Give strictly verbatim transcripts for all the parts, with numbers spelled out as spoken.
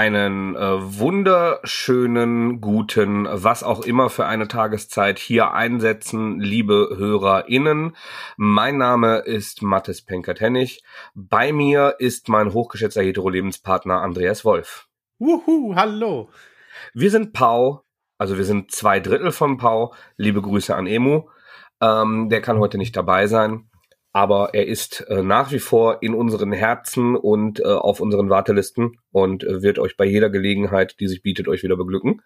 Einen äh, wunderschönen, guten, was auch immer für eine Tageszeit hier einsetzen, liebe HörerInnen. Mein Name ist Mathis Penkert-Hennig. Bei mir ist mein hochgeschätzter Hetero-Lebenspartner Andreas Wolf. Wuhu, hallo. Wir sind Pau, also wir sind zwei Drittel von Pau. Liebe Grüße an Emu. Ähm, der kann heute nicht dabei sein. Aber er ist äh, nach wie vor in unseren Herzen und äh, auf unseren Wartelisten und äh, wird euch bei jeder Gelegenheit, die sich bietet, euch wieder beglücken.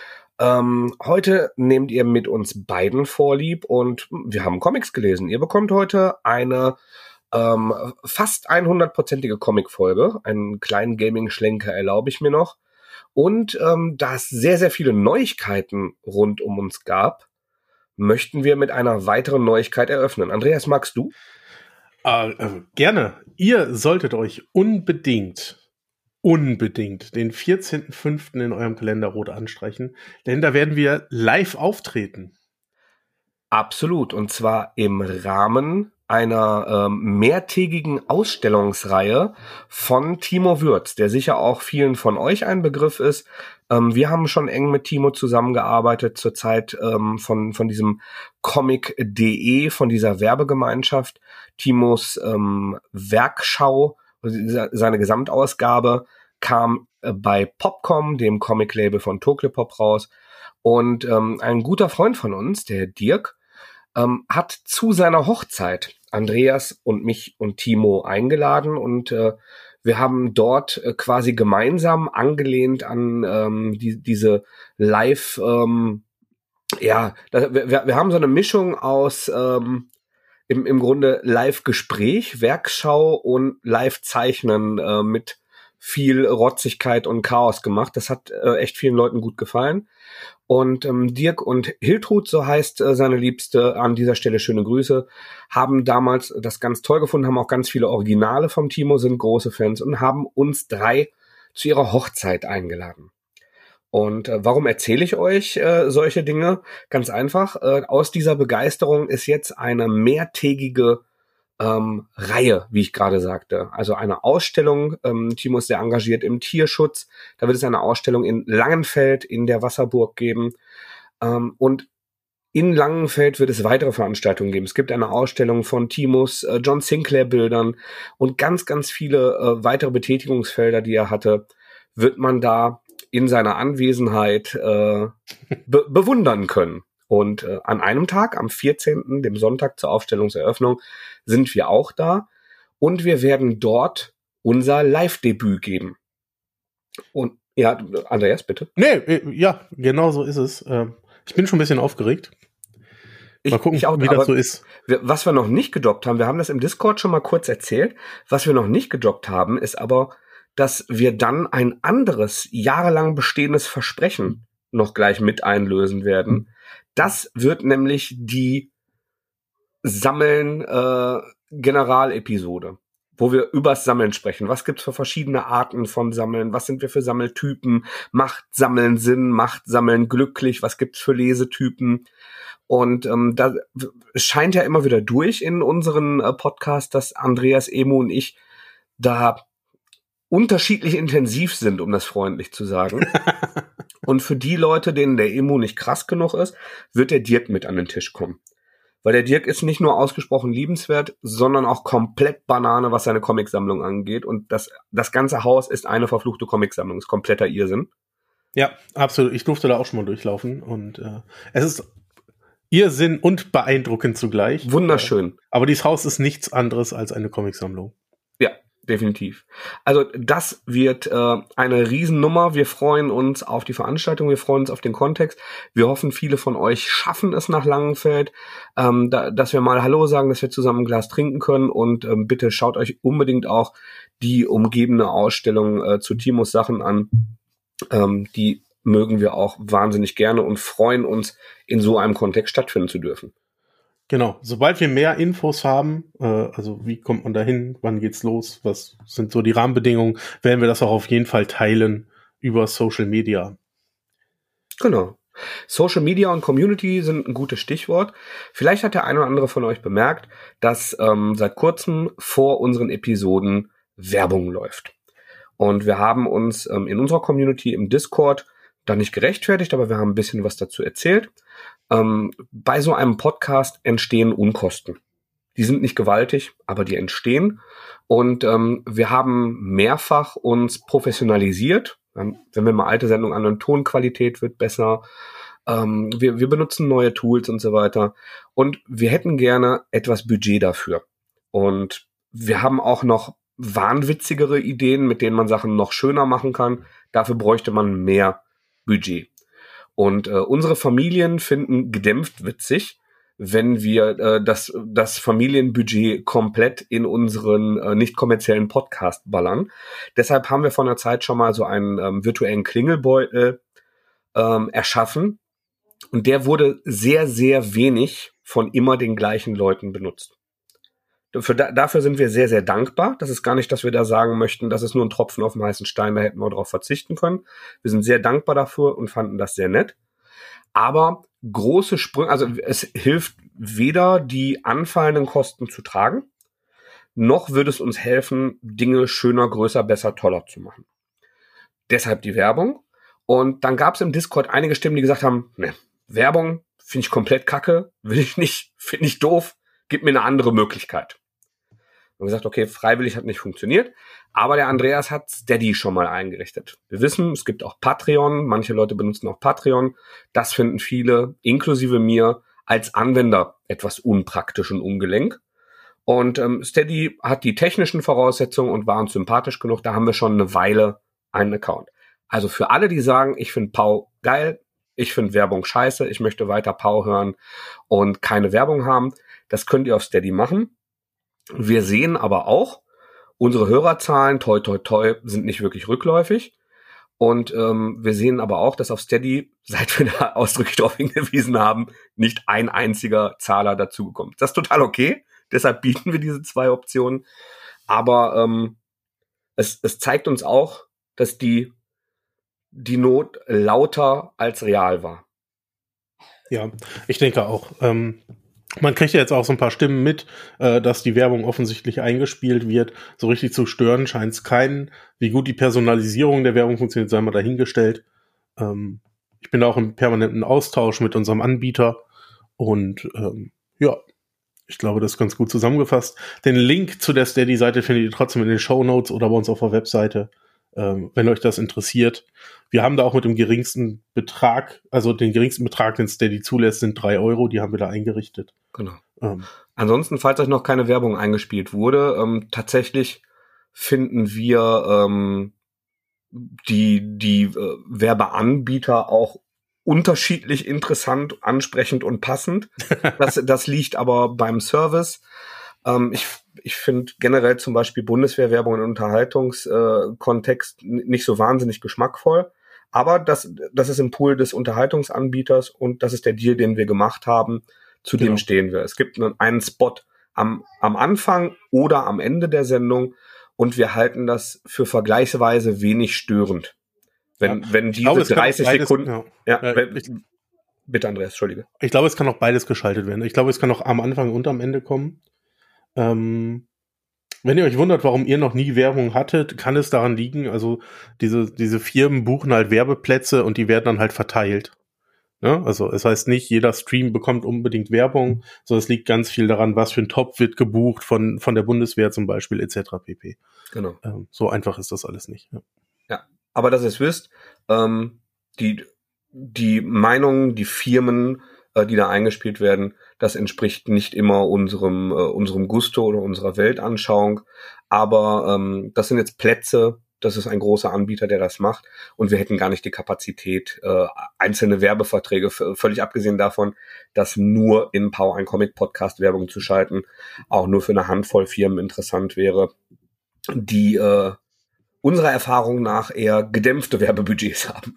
Ähm, heute nehmt ihr mit uns beiden Vorlieb und wir haben Comics gelesen. Ihr bekommt heute eine ähm, fast hundertprozentige Comic-Folge. Einen kleinen Gaming-Schlenker erlaube ich mir noch. Und ähm, da es sehr, sehr viele Neuigkeiten rund um uns gab, möchten wir mit einer weiteren Neuigkeit eröffnen. Andreas, magst du? Äh, äh, gerne. Ihr solltet euch unbedingt, unbedingt den vierzehnten fünften in eurem Kalender rot anstreichen, denn da werden wir live auftreten. Absolut, und zwar im Rahmen einer ähm, mehrtägigen Ausstellungsreihe von Timo Würz, der sicher auch vielen von euch ein Begriff ist. Ähm, wir haben schon eng mit Timo zusammengearbeitet zur Zeit ähm, von von diesem Comic punkt de, von dieser Werbegemeinschaft. Timos ähm, Werkschau, seine Gesamtausgabe, kam äh, bei Popcom, dem Comic-Label von Tokyopop, raus. Und ähm, ein guter Freund von uns, der Dirk, ähm, hat zu seiner Hochzeit Andreas und mich und Timo eingeladen und äh, wir haben dort äh, quasi gemeinsam angelehnt an ähm, die, diese Live, ähm, ja, das, wir, wir haben so eine Mischung aus ähm, im, im Grunde Live-Gespräch, Werkschau und Live-Zeichnen äh, mit viel Rotzigkeit und Chaos gemacht. Das hat äh, echt vielen Leuten gut gefallen. Und ähm, Dirk und Hiltrud, so heißt äh, seine Liebste, an dieser Stelle schöne Grüße, haben damals das ganz toll gefunden, haben auch ganz viele Originale vom Timo, sind große Fans und haben uns drei zu ihrer Hochzeit eingeladen. Und äh, warum erzähle ich euch äh, solche Dinge? Ganz einfach, äh, aus dieser Begeisterung ist jetzt eine mehrtägige Ähm, Reihe, wie ich gerade sagte. Also eine Ausstellung, ähm, Timo ist sehr engagiert im Tierschutz, da wird es eine Ausstellung in Langenfeld in der Wasserburg geben ähm, und in Langenfeld wird es weitere Veranstaltungen geben. Es gibt eine Ausstellung von Timos äh, John Sinclair Bildern und ganz, ganz viele äh, weitere Betätigungsfelder, die er hatte, wird man da in seiner Anwesenheit äh, be- bewundern können. Und äh, an einem Tag, am vierzehnten, dem Sonntag zur Aufstellungseröffnung, sind wir auch da. Und wir werden dort unser Live-Debüt geben. Und ja, Andreas, bitte. Nee, ja, genau so ist es. Ich bin schon ein bisschen aufgeregt. Mal gucken, ich, ich auch, wie das so ist. Wir, was wir noch nicht gedroppt haben, wir haben das im Discord schon mal kurz erzählt, was wir noch nicht gedroppt haben, ist aber, dass wir dann ein anderes, jahrelang bestehendes Versprechen noch gleich mit einlösen werden. Das wird nämlich die Sammeln äh, Generalepisode, wo wir übers Sammeln sprechen. Was gibt's für verschiedene Arten von Sammeln? Was sind wir für Sammeltypen? Macht Sammeln Sinn? Macht Sammeln glücklich? Was gibt's für Lesetypen? Und ähm, da scheint ja immer wieder durch in unseren äh, Podcast, dass Andreas, Emu und ich da unterschiedlich intensiv sind, um das freundlich zu sagen. Und für die Leute, denen der Emu nicht krass genug ist, wird der Dirk mit an den Tisch kommen. Weil der Dirk ist nicht nur ausgesprochen liebenswert, sondern auch komplett Banane, was seine Comicsammlung angeht. Und das, das ganze Haus ist eine verfluchte Comicsammlung. Ist kompletter Irrsinn. Ja, absolut. Ich durfte da auch schon mal durchlaufen. Und äh, es ist Irrsinn und beeindruckend zugleich. Wunderschön. Aber dieses Haus ist nichts anderes als eine Comicsammlung. Ja, definitiv. Also das wird äh, eine Riesennummer. Wir freuen uns auf die Veranstaltung, wir freuen uns auf den Kontext. Wir hoffen, viele von euch schaffen es nach Langenfeld, ähm, da, dass wir mal Hallo sagen, dass wir zusammen ein Glas trinken können. Und ähm, bitte schaut euch unbedingt auch die umgebende Ausstellung äh, zu Timos Sachen an. Ähm, die mögen wir auch wahnsinnig gerne und freuen uns, in so einem Kontext stattfinden zu dürfen. Genau, sobald wir mehr Infos haben, äh, also wie kommt man dahin, wann geht's los, was sind so die Rahmenbedingungen, werden wir das auch auf jeden Fall teilen über Social Media. Genau. Social Media und Community sind ein gutes Stichwort. Vielleicht hat der eine oder andere von euch bemerkt, dass ähm, seit kurzem vor unseren Episoden Werbung läuft. Und wir haben uns ähm, in unserer Community im Discord da nicht gerechtfertigt, aber wir haben ein bisschen was dazu erzählt. Ähm, bei so einem Podcast entstehen Unkosten. Die sind nicht gewaltig, aber die entstehen. Und ähm, wir haben mehrfach uns professionalisiert. Ähm, wenn wir mal alte Sendungen an, Tonqualität wird besser. Ähm, wir, wir benutzen neue Tools und so weiter. Und wir hätten gerne etwas Budget dafür. Und wir haben auch noch wahnwitzigere Ideen, mit denen man Sachen noch schöner machen kann. Dafür bräuchte man mehr Budget. Und äh, unsere Familien finden gedämpft witzig, wenn wir äh, das, das Familienbudget komplett in unseren äh, nicht kommerziellen Podcast ballern. Deshalb haben wir vor einer Zeit schon mal so einen ähm, virtuellen Klingelbeutel ähm, erschaffen. Und der wurde sehr, sehr wenig von immer den gleichen Leuten benutzt. Für, dafür sind wir sehr, sehr dankbar. Das ist gar nicht, dass wir da sagen möchten, das ist nur ein Tropfen auf dem heißen Stein, da hätten wir darauf verzichten können. Wir sind sehr dankbar dafür und fanden das sehr nett. Aber große Sprünge, also es hilft weder, die anfallenden Kosten zu tragen, noch würde es uns helfen, Dinge schöner, größer, besser, toller zu machen. Deshalb die Werbung. Und dann gab es im Discord einige Stimmen, die gesagt haben, ne, Werbung finde ich komplett kacke, will ich nicht, finde ich doof, gib mir eine andere Möglichkeit. Und gesagt, okay, freiwillig hat nicht funktioniert, aber der Andreas hat Steady schon mal eingerichtet. Wir wissen, es gibt auch Patreon, manche Leute benutzen auch Patreon. Das finden viele, inklusive mir, als Anwender etwas unpraktisch und ungelenk. Und ähm, Steady hat die technischen Voraussetzungen und war uns sympathisch genug, da haben wir schon eine Weile einen Account. Also für alle, die sagen, ich finde Pau geil, ich finde Werbung scheiße, ich möchte weiter Pau hören und keine Werbung haben, das könnt ihr auf Steady machen. Wir sehen aber auch, unsere Hörerzahlen, toi toi toi, sind nicht wirklich rückläufig. Und ähm, wir sehen aber auch, dass auf Steady, seit wir da ausdrücklich darauf hingewiesen haben, nicht ein einziger Zahler dazugekommen ist. Das ist total okay, deshalb bieten wir diese zwei Optionen. Aber ähm, es, es zeigt uns auch, dass die, die Not lauter als real war. Ja, ich denke auch. Ähm Man kriegt ja jetzt auch so ein paar Stimmen mit, äh, dass die Werbung offensichtlich eingespielt wird. So richtig zu stören scheint es keinen. Wie gut die Personalisierung der Werbung funktioniert, sei mal dahingestellt. Ähm, ich bin da auch im permanenten Austausch mit unserem Anbieter. Und ähm, ja, ich glaube, das ist ganz gut zusammengefasst. Den Link zu der Steady-Seite findet ihr trotzdem in den Shownotes oder bei uns auf der Webseite, ähm, wenn euch das interessiert. Wir haben da auch mit dem geringsten Betrag, also den geringsten Betrag, den Steady zulässt, sind drei Euro, die haben wir da eingerichtet. Genau. Ähm. Ansonsten, falls euch noch keine Werbung eingespielt wurde, ähm, tatsächlich finden wir ähm, die, die äh, Werbeanbieter auch unterschiedlich interessant, ansprechend und passend. Das, das liegt aber beim Service. Ähm, ich ich finde generell zum Beispiel Bundeswehrwerbung im Unterhaltungskontext äh, nicht so wahnsinnig geschmackvoll. Aber das, das ist im Pool des Unterhaltungsanbieters und das ist der Deal, den wir gemacht haben. Zu genau. Dem stehen wir. Es gibt einen Spot am, am Anfang oder am Ende der Sendung und wir halten das für vergleichsweise wenig störend. Wenn, ja, wenn diese glaube, dreißig beides, Sekunden... Ja, ja, ja wenn, ich, bitte, Andreas, entschuldige. Ich glaube, es kann auch beides geschaltet werden. Ich glaube, es kann auch am Anfang und am Ende kommen. Ähm, wenn ihr euch wundert, warum ihr noch nie Werbung hattet, kann es daran liegen, also diese, diese Firmen buchen halt Werbeplätze und die werden dann halt verteilt. Ja, also es heißt nicht, jeder Stream bekommt unbedingt Werbung, sondern es liegt ganz viel daran, was für ein Top wird gebucht von von der Bundeswehr zum Beispiel et cetera pp. Genau. Ähm, so einfach ist das alles nicht. Ja, ja, aber dass ihr es wisst, ähm, die die Meinungen, die Firmen, äh, die da eingespielt werden, das entspricht nicht immer unserem äh, unserem Gusto oder unserer Weltanschauung. Aber ähm, das sind jetzt Plätze. Das ist ein großer Anbieter, der das macht. Und wir hätten gar nicht die Kapazität, äh, einzelne Werbeverträge, f- völlig abgesehen davon, dass nur in Pau ein Comic-Podcast Werbung zu schalten, auch nur für eine Handvoll Firmen interessant wäre, die äh, unserer Erfahrung nach eher gedämpfte Werbebudgets haben.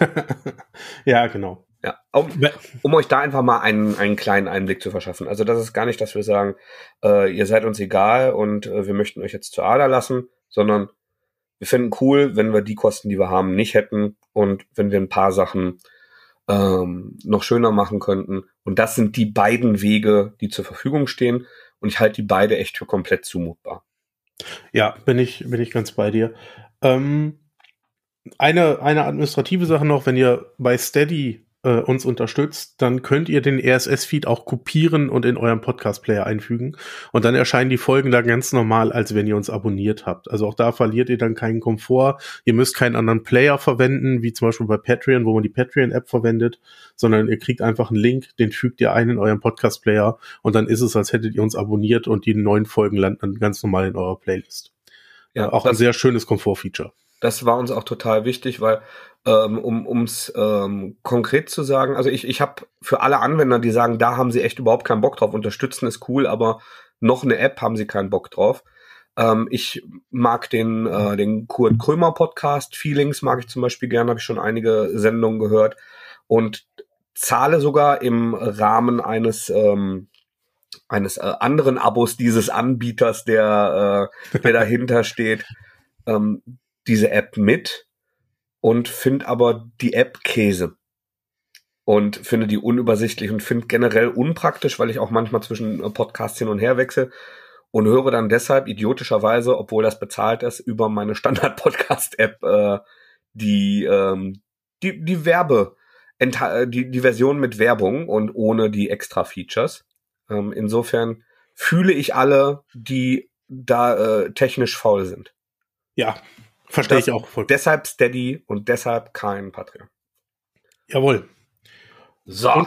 Ja, genau. Ja, um, um euch da einfach mal einen, einen kleinen Einblick zu verschaffen. Also das ist gar nicht, dass wir sagen, äh, ihr seid uns egal und äh, wir möchten euch jetzt zur Ader lassen, sondern wir finden cool, wenn wir die Kosten, die wir haben, nicht hätten und wenn wir ein paar Sachen ähm, noch schöner machen könnten. Und das sind die beiden Wege, die zur Verfügung stehen. Und ich halte die beide echt für komplett zumutbar. Ja, bin ich bin ich ganz bei dir. Ähm, eine, eine administrative Sache noch, wenn ihr bei Steady äh, uns unterstützt, dann könnt ihr den R S S-Feed auch kopieren und in eurem Podcast-Player einfügen. Und dann erscheinen die Folgen da ganz normal, als wenn ihr uns abonniert habt. Also auch da verliert ihr dann keinen Komfort. Ihr müsst keinen anderen Player verwenden, wie zum Beispiel bei Patreon, wo man die Patreon-App verwendet, sondern ihr kriegt einfach einen Link, den fügt ihr ein in euren Podcast-Player und dann ist es, als hättet ihr uns abonniert und die neuen Folgen landen dann ganz normal in eurer Playlist. Ja, auch ein sehr schönes Komfort-Feature. Das war uns auch total wichtig, weil ähm, um ums ähm, konkret zu sagen, also ich ich habe für alle Anwender, die sagen, da haben sie echt überhaupt keinen Bock drauf, unterstützen ist cool, aber noch eine App haben sie keinen Bock drauf. Ähm, ich mag den äh, den Kurt Krömer Podcast, Feelings mag ich zum Beispiel gerne, habe ich schon einige Sendungen gehört und zahle sogar im Rahmen eines ähm, eines äh, anderen Abos dieses Anbieters, der äh, der dahinter steht, ähm, diese App mit und finde aber die App Käse und finde die unübersichtlich und finde generell unpraktisch, weil ich auch manchmal zwischen Podcasts hin und her wechsle und höre dann deshalb idiotischerweise, obwohl das bezahlt ist, über meine Standard-Podcast-App äh, die, ähm, die die Werbe die die Version mit Werbung und ohne die Extra-Features. Ähm, insofern fühle ich alle, die da äh, technisch faul sind. Ja, verstehe ich auch voll. Deshalb Steady und deshalb kein Patreon. Jawohl. So. Und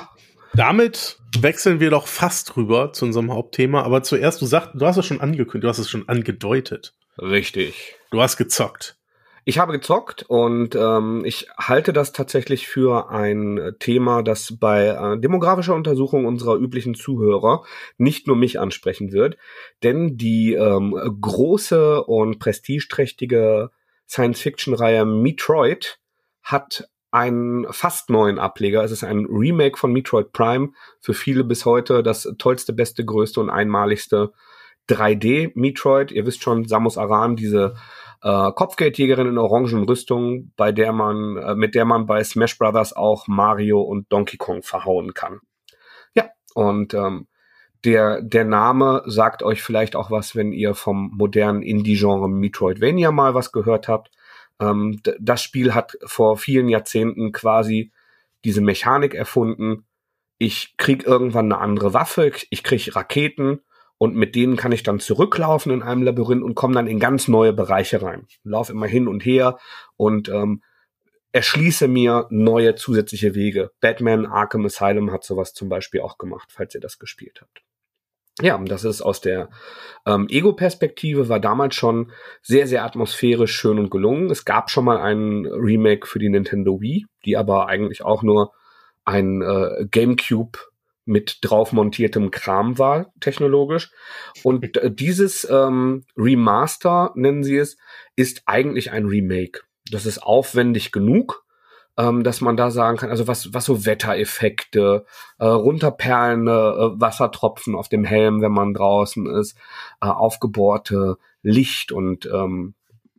damit wechseln wir doch fast rüber zu unserem Hauptthema. Aber zuerst, du sagst, du hast es schon angekündigt, du hast es schon angedeutet. Richtig. Du hast gezockt. Ich habe gezockt und ähm, ich halte das tatsächlich für ein Thema, das bei äh, demografischer Untersuchung unserer üblichen Zuhörer nicht nur mich ansprechen wird, denn die ähm, große und prestigeträchtige Science-Fiction-Reihe Metroid hat einen fast neuen Ableger. Es ist ein Remake von Metroid Prime, für viele bis heute das tollste, beste, größte und einmaligste drei D Metroid. Ihr wisst schon, Samus Aran, diese Äh, Kopfgeldjägerin in orangen Rüstung, bei der man, äh, mit der man bei Smash Brothers auch Mario und Donkey Kong verhauen kann. Ja, und ähm, der der Name sagt euch vielleicht auch was, wenn ihr vom modernen Indie-Genre Metroidvania mal was gehört habt. Ähm, d- das Spiel hat vor vielen Jahrzehnten quasi diese Mechanik erfunden. Ich krieg irgendwann eine andere Waffe, ich krieg Raketen, und mit denen kann ich dann zurücklaufen in einem Labyrinth und komme dann in ganz neue Bereiche rein. Lauf immer hin und her und ähm, erschließe mir neue zusätzliche Wege. Batman Arkham Asylum hat sowas zum Beispiel auch gemacht, falls ihr das gespielt habt. Ja, das ist aus der ähm, Ego-Perspektive, war damals schon sehr, sehr atmosphärisch, schön und gelungen. Es gab schon mal einen Remake für die Nintendo Wii, die aber eigentlich auch nur ein äh, GameCube mit drauf montiertem Kram war, technologisch. Und äh, dieses ähm, Remaster, nennen sie es, ist eigentlich ein Remake. Das ist aufwendig genug, ähm, dass man da sagen kann, also was was so Wettereffekte, äh, runterperlende äh, Wassertropfen auf dem Helm, wenn man draußen ist, äh, aufgebohrte Licht- und ähm,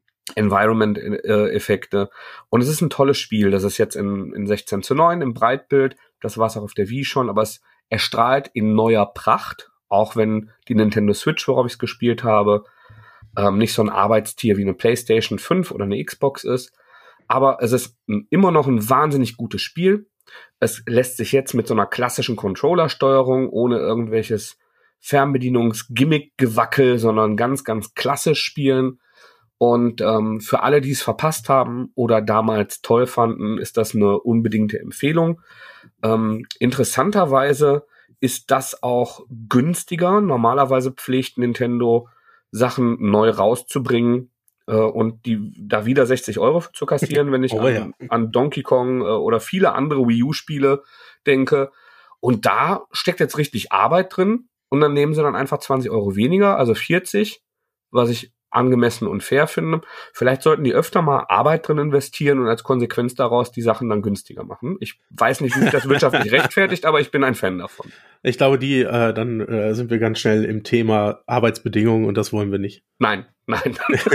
Environment-Effekte. Und es ist ein tolles Spiel. Das ist jetzt in, in sechzehn zu neun im Breitbild. Das war es auch auf der Wii schon, aber es erstrahlt in neuer Pracht, auch wenn die Nintendo Switch, worauf ich es gespielt habe, ähm, nicht so ein Arbeitstier wie eine PlayStation fünf oder eine Xbox ist. Aber es ist ein, immer noch ein wahnsinnig gutes Spiel. Es lässt sich jetzt mit so einer klassischen Controller-Steuerung ohne irgendwelches Fernbedienungs-Gimmick-Gewackel, sondern ganz, ganz klassisch spielen. Und ähm, für alle, die es verpasst haben oder damals toll fanden, ist das eine unbedingte Empfehlung. Ähm, interessanterweise ist das auch günstiger. Normalerweise pflegt Nintendo Sachen neu rauszubringen äh, und die da wieder sechzig Euro zu kassieren, wenn ich oh, an, ja. an Donkey Kong äh, oder viele andere Wii U-Spiele denke. Und da steckt jetzt richtig Arbeit drin und dann nehmen sie dann einfach zwanzig Euro weniger, also vierzig, was ich angemessen und fair finde. Vielleicht sollten die öfter mal Arbeit drin investieren und als Konsequenz daraus die Sachen dann günstiger machen. Ich weiß nicht, wie sich das wirtschaftlich rechtfertigt, aber ich bin ein Fan davon. Ich glaube, die, äh, dann äh, sind wir ganz schnell im Thema Arbeitsbedingungen und das wollen wir nicht. Nein, nein.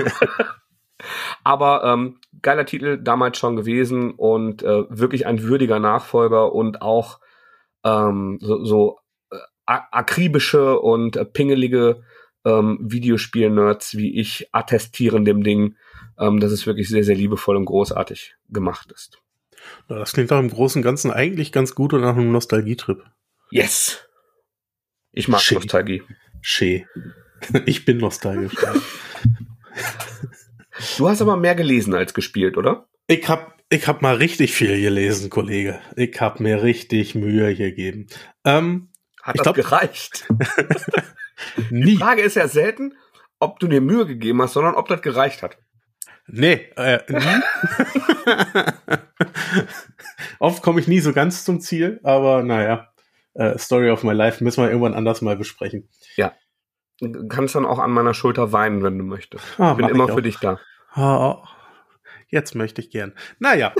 Aber ähm, geiler Titel damals schon gewesen und äh, wirklich ein würdiger Nachfolger und auch ähm, so, so äh, akribische und äh, pingelige ähm, Videospiel-Nerds wie ich attestieren dem Ding ähm, dass es wirklich sehr, sehr liebevoll und großartig gemacht ist. Ja, das klingt doch im Großen und Ganzen eigentlich ganz gut und nach einem Nostalgietrip. Yes! Ich mag Schee. Nostalgie. Schee. Ich bin nostalgisch. Du hast aber mehr gelesen als gespielt, oder? Ich hab, ich hab mal richtig viel gelesen, Kollege. Ich hab mir richtig Mühe gegeben. Ähm, Hat ich das glaub, gereicht? Nie. Die Frage ist ja selten, ob du dir Mühe gegeben hast, sondern ob das gereicht hat. Nee, äh, nie. Oft komme ich nie so ganz zum Ziel, aber naja, äh, Story of my life müssen wir irgendwann anders mal besprechen. Ja. Du kannst dann auch an meiner Schulter weinen, wenn du möchtest. Ah, ich bin mach immer ich für auch. dich da. Oh, jetzt möchte ich gern. Naja.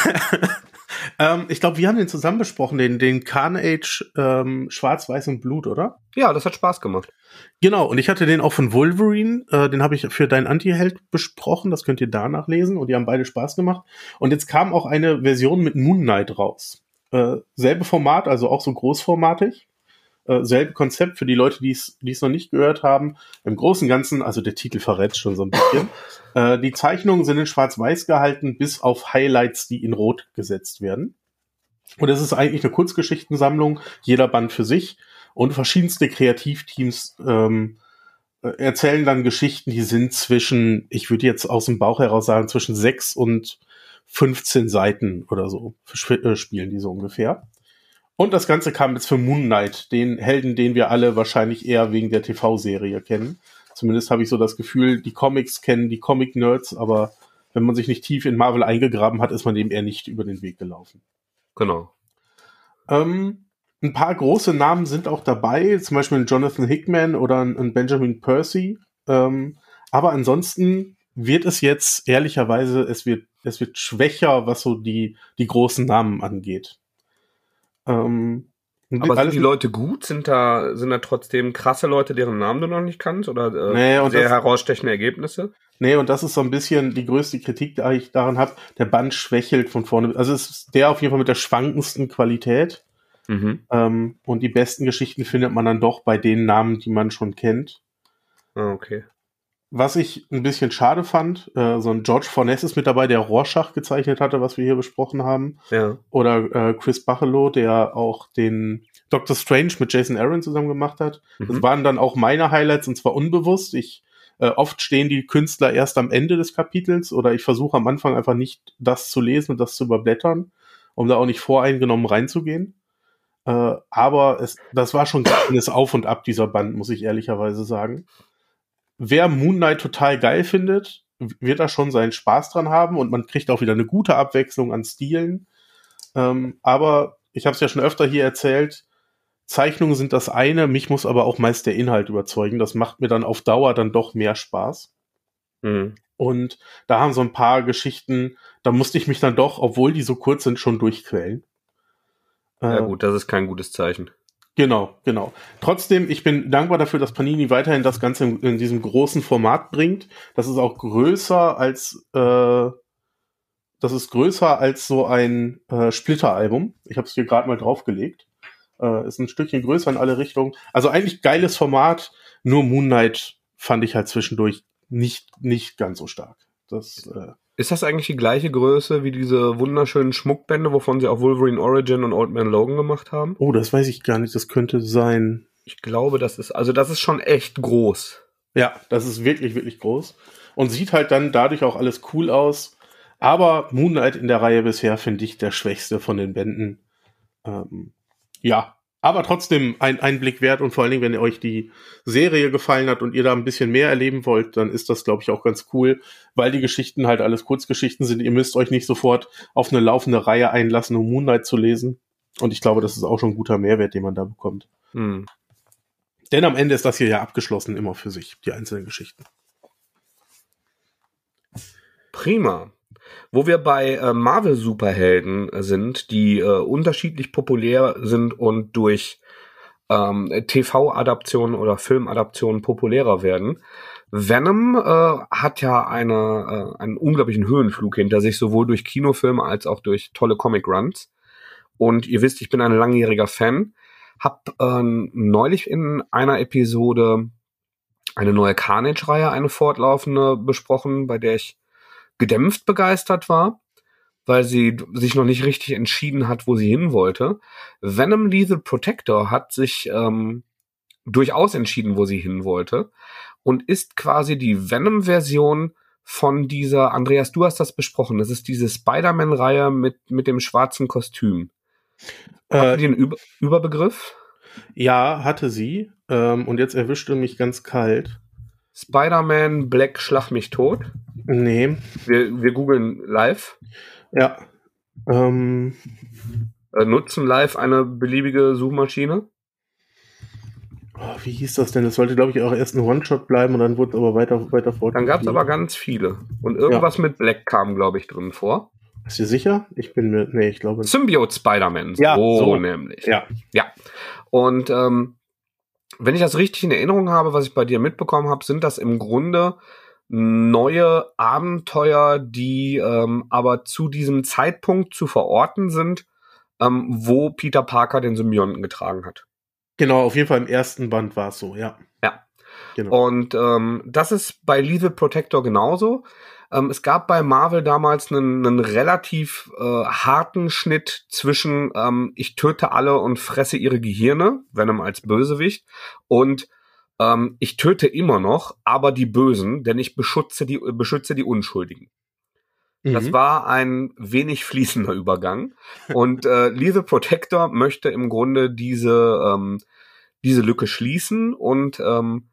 ähm, ich glaube, wir haben den zusammen besprochen, den, den Carnage ähm, Schwarz-Weiß und Blut, oder? Ja, das hat Spaß gemacht. Genau, und ich hatte den auch von Wolverine, äh, den habe ich für dein Anti-Held besprochen, das könnt ihr da nachlesen und die haben beide Spaß gemacht. Und jetzt kam auch eine Version mit Moon Knight raus. Äh, selbe Format, also auch so großformatig. Äh, selbe Konzept für die Leute, die es noch nicht gehört haben. Im Großen und Ganzen, also der Titel verrät schon so ein bisschen. äh, die Zeichnungen sind in Schwarz-Weiß gehalten, bis auf Highlights, die in Rot gesetzt werden. Und es ist eigentlich eine Kurzgeschichtensammlung, jeder Band für sich. Und verschiedenste Kreativteams ähm, erzählen dann Geschichten, die sind zwischen, ich würde jetzt aus dem Bauch heraus sagen, zwischen sechs und fünfzehn Seiten oder so äh, spielen die so ungefähr. Und das Ganze kam jetzt für Moon Knight, den Helden, den wir alle wahrscheinlich eher wegen der T V-Serie kennen. Zumindest habe ich so das Gefühl, die Comics kennen die Comic-Nerds, aber wenn man sich nicht tief in Marvel eingegraben hat, ist man dem eher nicht über den Weg gelaufen. Genau. Ähm, ein paar große Namen sind auch dabei, zum Beispiel ein Jonathan Hickman oder ein, ein Benjamin Percy. Ähm, aber ansonsten wird es jetzt, ehrlicherweise, es wird, es wird schwächer, was so die, die großen Namen angeht. Ähm, Aber sind alles die Leute gut? Sind da, sind da trotzdem krasse Leute, deren Namen du noch nicht kannst? Oder äh, nee, und sehr das, herausstechende Ergebnisse? Nee, und das ist so ein bisschen die größte Kritik, die ich daran habe. Der Band schwächelt von vorne. Also es ist der auf jeden Fall mit der schwankendsten Qualität. Mhm. Ähm, und die besten Geschichten findet man dann doch bei den Namen, die man schon kennt. Ah, okay. Was ich ein bisschen schade fand, äh, so ein George Fornes ist mit dabei, der Rorschach gezeichnet hatte, was wir hier besprochen haben. Ja. Oder äh, Chris Bachalo, der auch den Doctor Strange mit Jason Aaron zusammen gemacht hat. Mhm. Das waren dann auch meine Highlights, und zwar unbewusst. Ich äh, oft stehen die Künstler erst am Ende des Kapitels, oder ich versuche am Anfang einfach nicht das zu lesen und das zu überblättern, um da auch nicht voreingenommen reinzugehen. Äh, aber es, das war schon ein Auf und Ab, dieser Band, muss ich ehrlicherweise sagen. Wer Moon Knight total geil findet, wird da schon seinen Spaß dran haben, und man kriegt auch wieder eine gute Abwechslung an Stilen. Ähm, aber ich habe es ja schon öfter hier erzählt, Zeichnungen sind das eine, mich muss aber auch meist der Inhalt überzeugen. Das macht mir dann auf Dauer dann doch mehr Spaß. Mhm. Und da haben so ein paar Geschichten, da musste ich mich dann doch, obwohl die so kurz sind, schon durchquälen. Ja äh, gut, das ist kein gutes Zeichen. Genau, genau. Trotzdem, ich bin dankbar dafür, dass Panini weiterhin das Ganze in, in diesem großen Format bringt. Das ist auch größer als äh, das ist größer als so ein äh, Splitter-Album. Ich habe es hier gerade mal draufgelegt. Äh, ist ein Stückchen größer in alle Richtungen. Also eigentlich geiles Format. Nur Moon Knight fand ich halt zwischendurch nicht nicht ganz so stark. Das äh, Ist das eigentlich die gleiche Größe wie diese wunderschönen Schmuckbände, wovon sie auch Wolverine Origin und Old Man Logan gemacht haben? Oh, das weiß ich gar nicht. Das könnte sein. Ich glaube, das ist, also das ist schon echt groß. Ja, das ist wirklich, wirklich groß. Und sieht halt dann dadurch auch alles cool aus. Aber Moon Knight in der Reihe bisher finde ich der schwächste von den Bänden. Ähm, ja, aber trotzdem ein, ein Blick wert, und vor allen Dingen, wenn euch die Serie gefallen hat und ihr da ein bisschen mehr erleben wollt, dann ist das, glaube ich, auch ganz cool, weil die Geschichten halt alles Kurzgeschichten sind. Ihr müsst euch nicht sofort auf eine laufende Reihe einlassen, um Moon Knight zu lesen. Und ich glaube, das ist auch schon ein guter Mehrwert, den man da bekommt. Hm. Denn am Ende ist das hier ja abgeschlossen, immer für sich, die einzelnen Geschichten. Prima. Wo wir bei äh, Marvel-Superhelden sind, die äh, unterschiedlich populär sind und durch ähm, T V-Adaptionen oder Filmadaptionen populärer werden. Venom äh, hat ja eine, äh, einen unglaublichen Höhenflug hinter sich, sowohl durch Kinofilme als auch durch tolle Comic-Runs. Und ihr wisst, ich bin ein langjähriger Fan. Hab äh, neulich in einer Episode eine neue Carnage-Reihe, eine fortlaufende, besprochen, bei der ich gedämpft begeistert war, weil sie sich noch nicht richtig entschieden hat, wo sie hin wollte. Venom Lethal Protector hat sich ähm, durchaus entschieden, wo sie hin wollte und ist quasi die Venom-Version von dieser, Andreas, du hast das besprochen, das ist diese Spider-Man-Reihe mit, mit dem schwarzen Kostüm. Äh, Habt ihr den Über- Überbegriff? Ja, hatte sie. Ähm, und jetzt erwischte mich ganz kalt. Spider-Man Black Schlag mich tot? Nee. Wir, wir googeln live. Ja. Ähm. Äh, nutzen live eine beliebige Suchmaschine. Oh, wie hieß das denn? Das sollte, glaube ich, auch erst ein One-Shot bleiben und dann wurde es aber weiter, weiter fortgeführt. Dann gab es aber ganz viele. Und irgendwas ja. mit Black kam, glaube ich, drin vor. Bist du sicher? Ich bin mir, nee, ich glaube nicht. Symbiote Spider-Man, ja, so, so nämlich. Ja. Ja. Und ähm, wenn ich das richtig in Erinnerung habe, was ich bei dir mitbekommen habe, sind das im Grunde neue Abenteuer, die ähm, aber zu diesem Zeitpunkt zu verorten sind, ähm, wo Peter Parker den Symbionten getragen hat. Genau, auf jeden Fall im ersten Band war es so, ja. Ja. Genau. Und ähm, das ist bei Lethal Protector genauso. Ähm, es gab bei Marvel damals einen, einen relativ äh, harten Schnitt zwischen ähm, ich töte alle und fresse ihre Gehirne, Venom als Bösewicht, und ähm, ich töte immer noch, aber die Bösen, denn ich beschütze die, beschütze die Unschuldigen. Mhm. Das war ein wenig fließender Übergang. Und äh, Lethal Protector möchte im Grunde diese, ähm, diese Lücke schließen und ähm,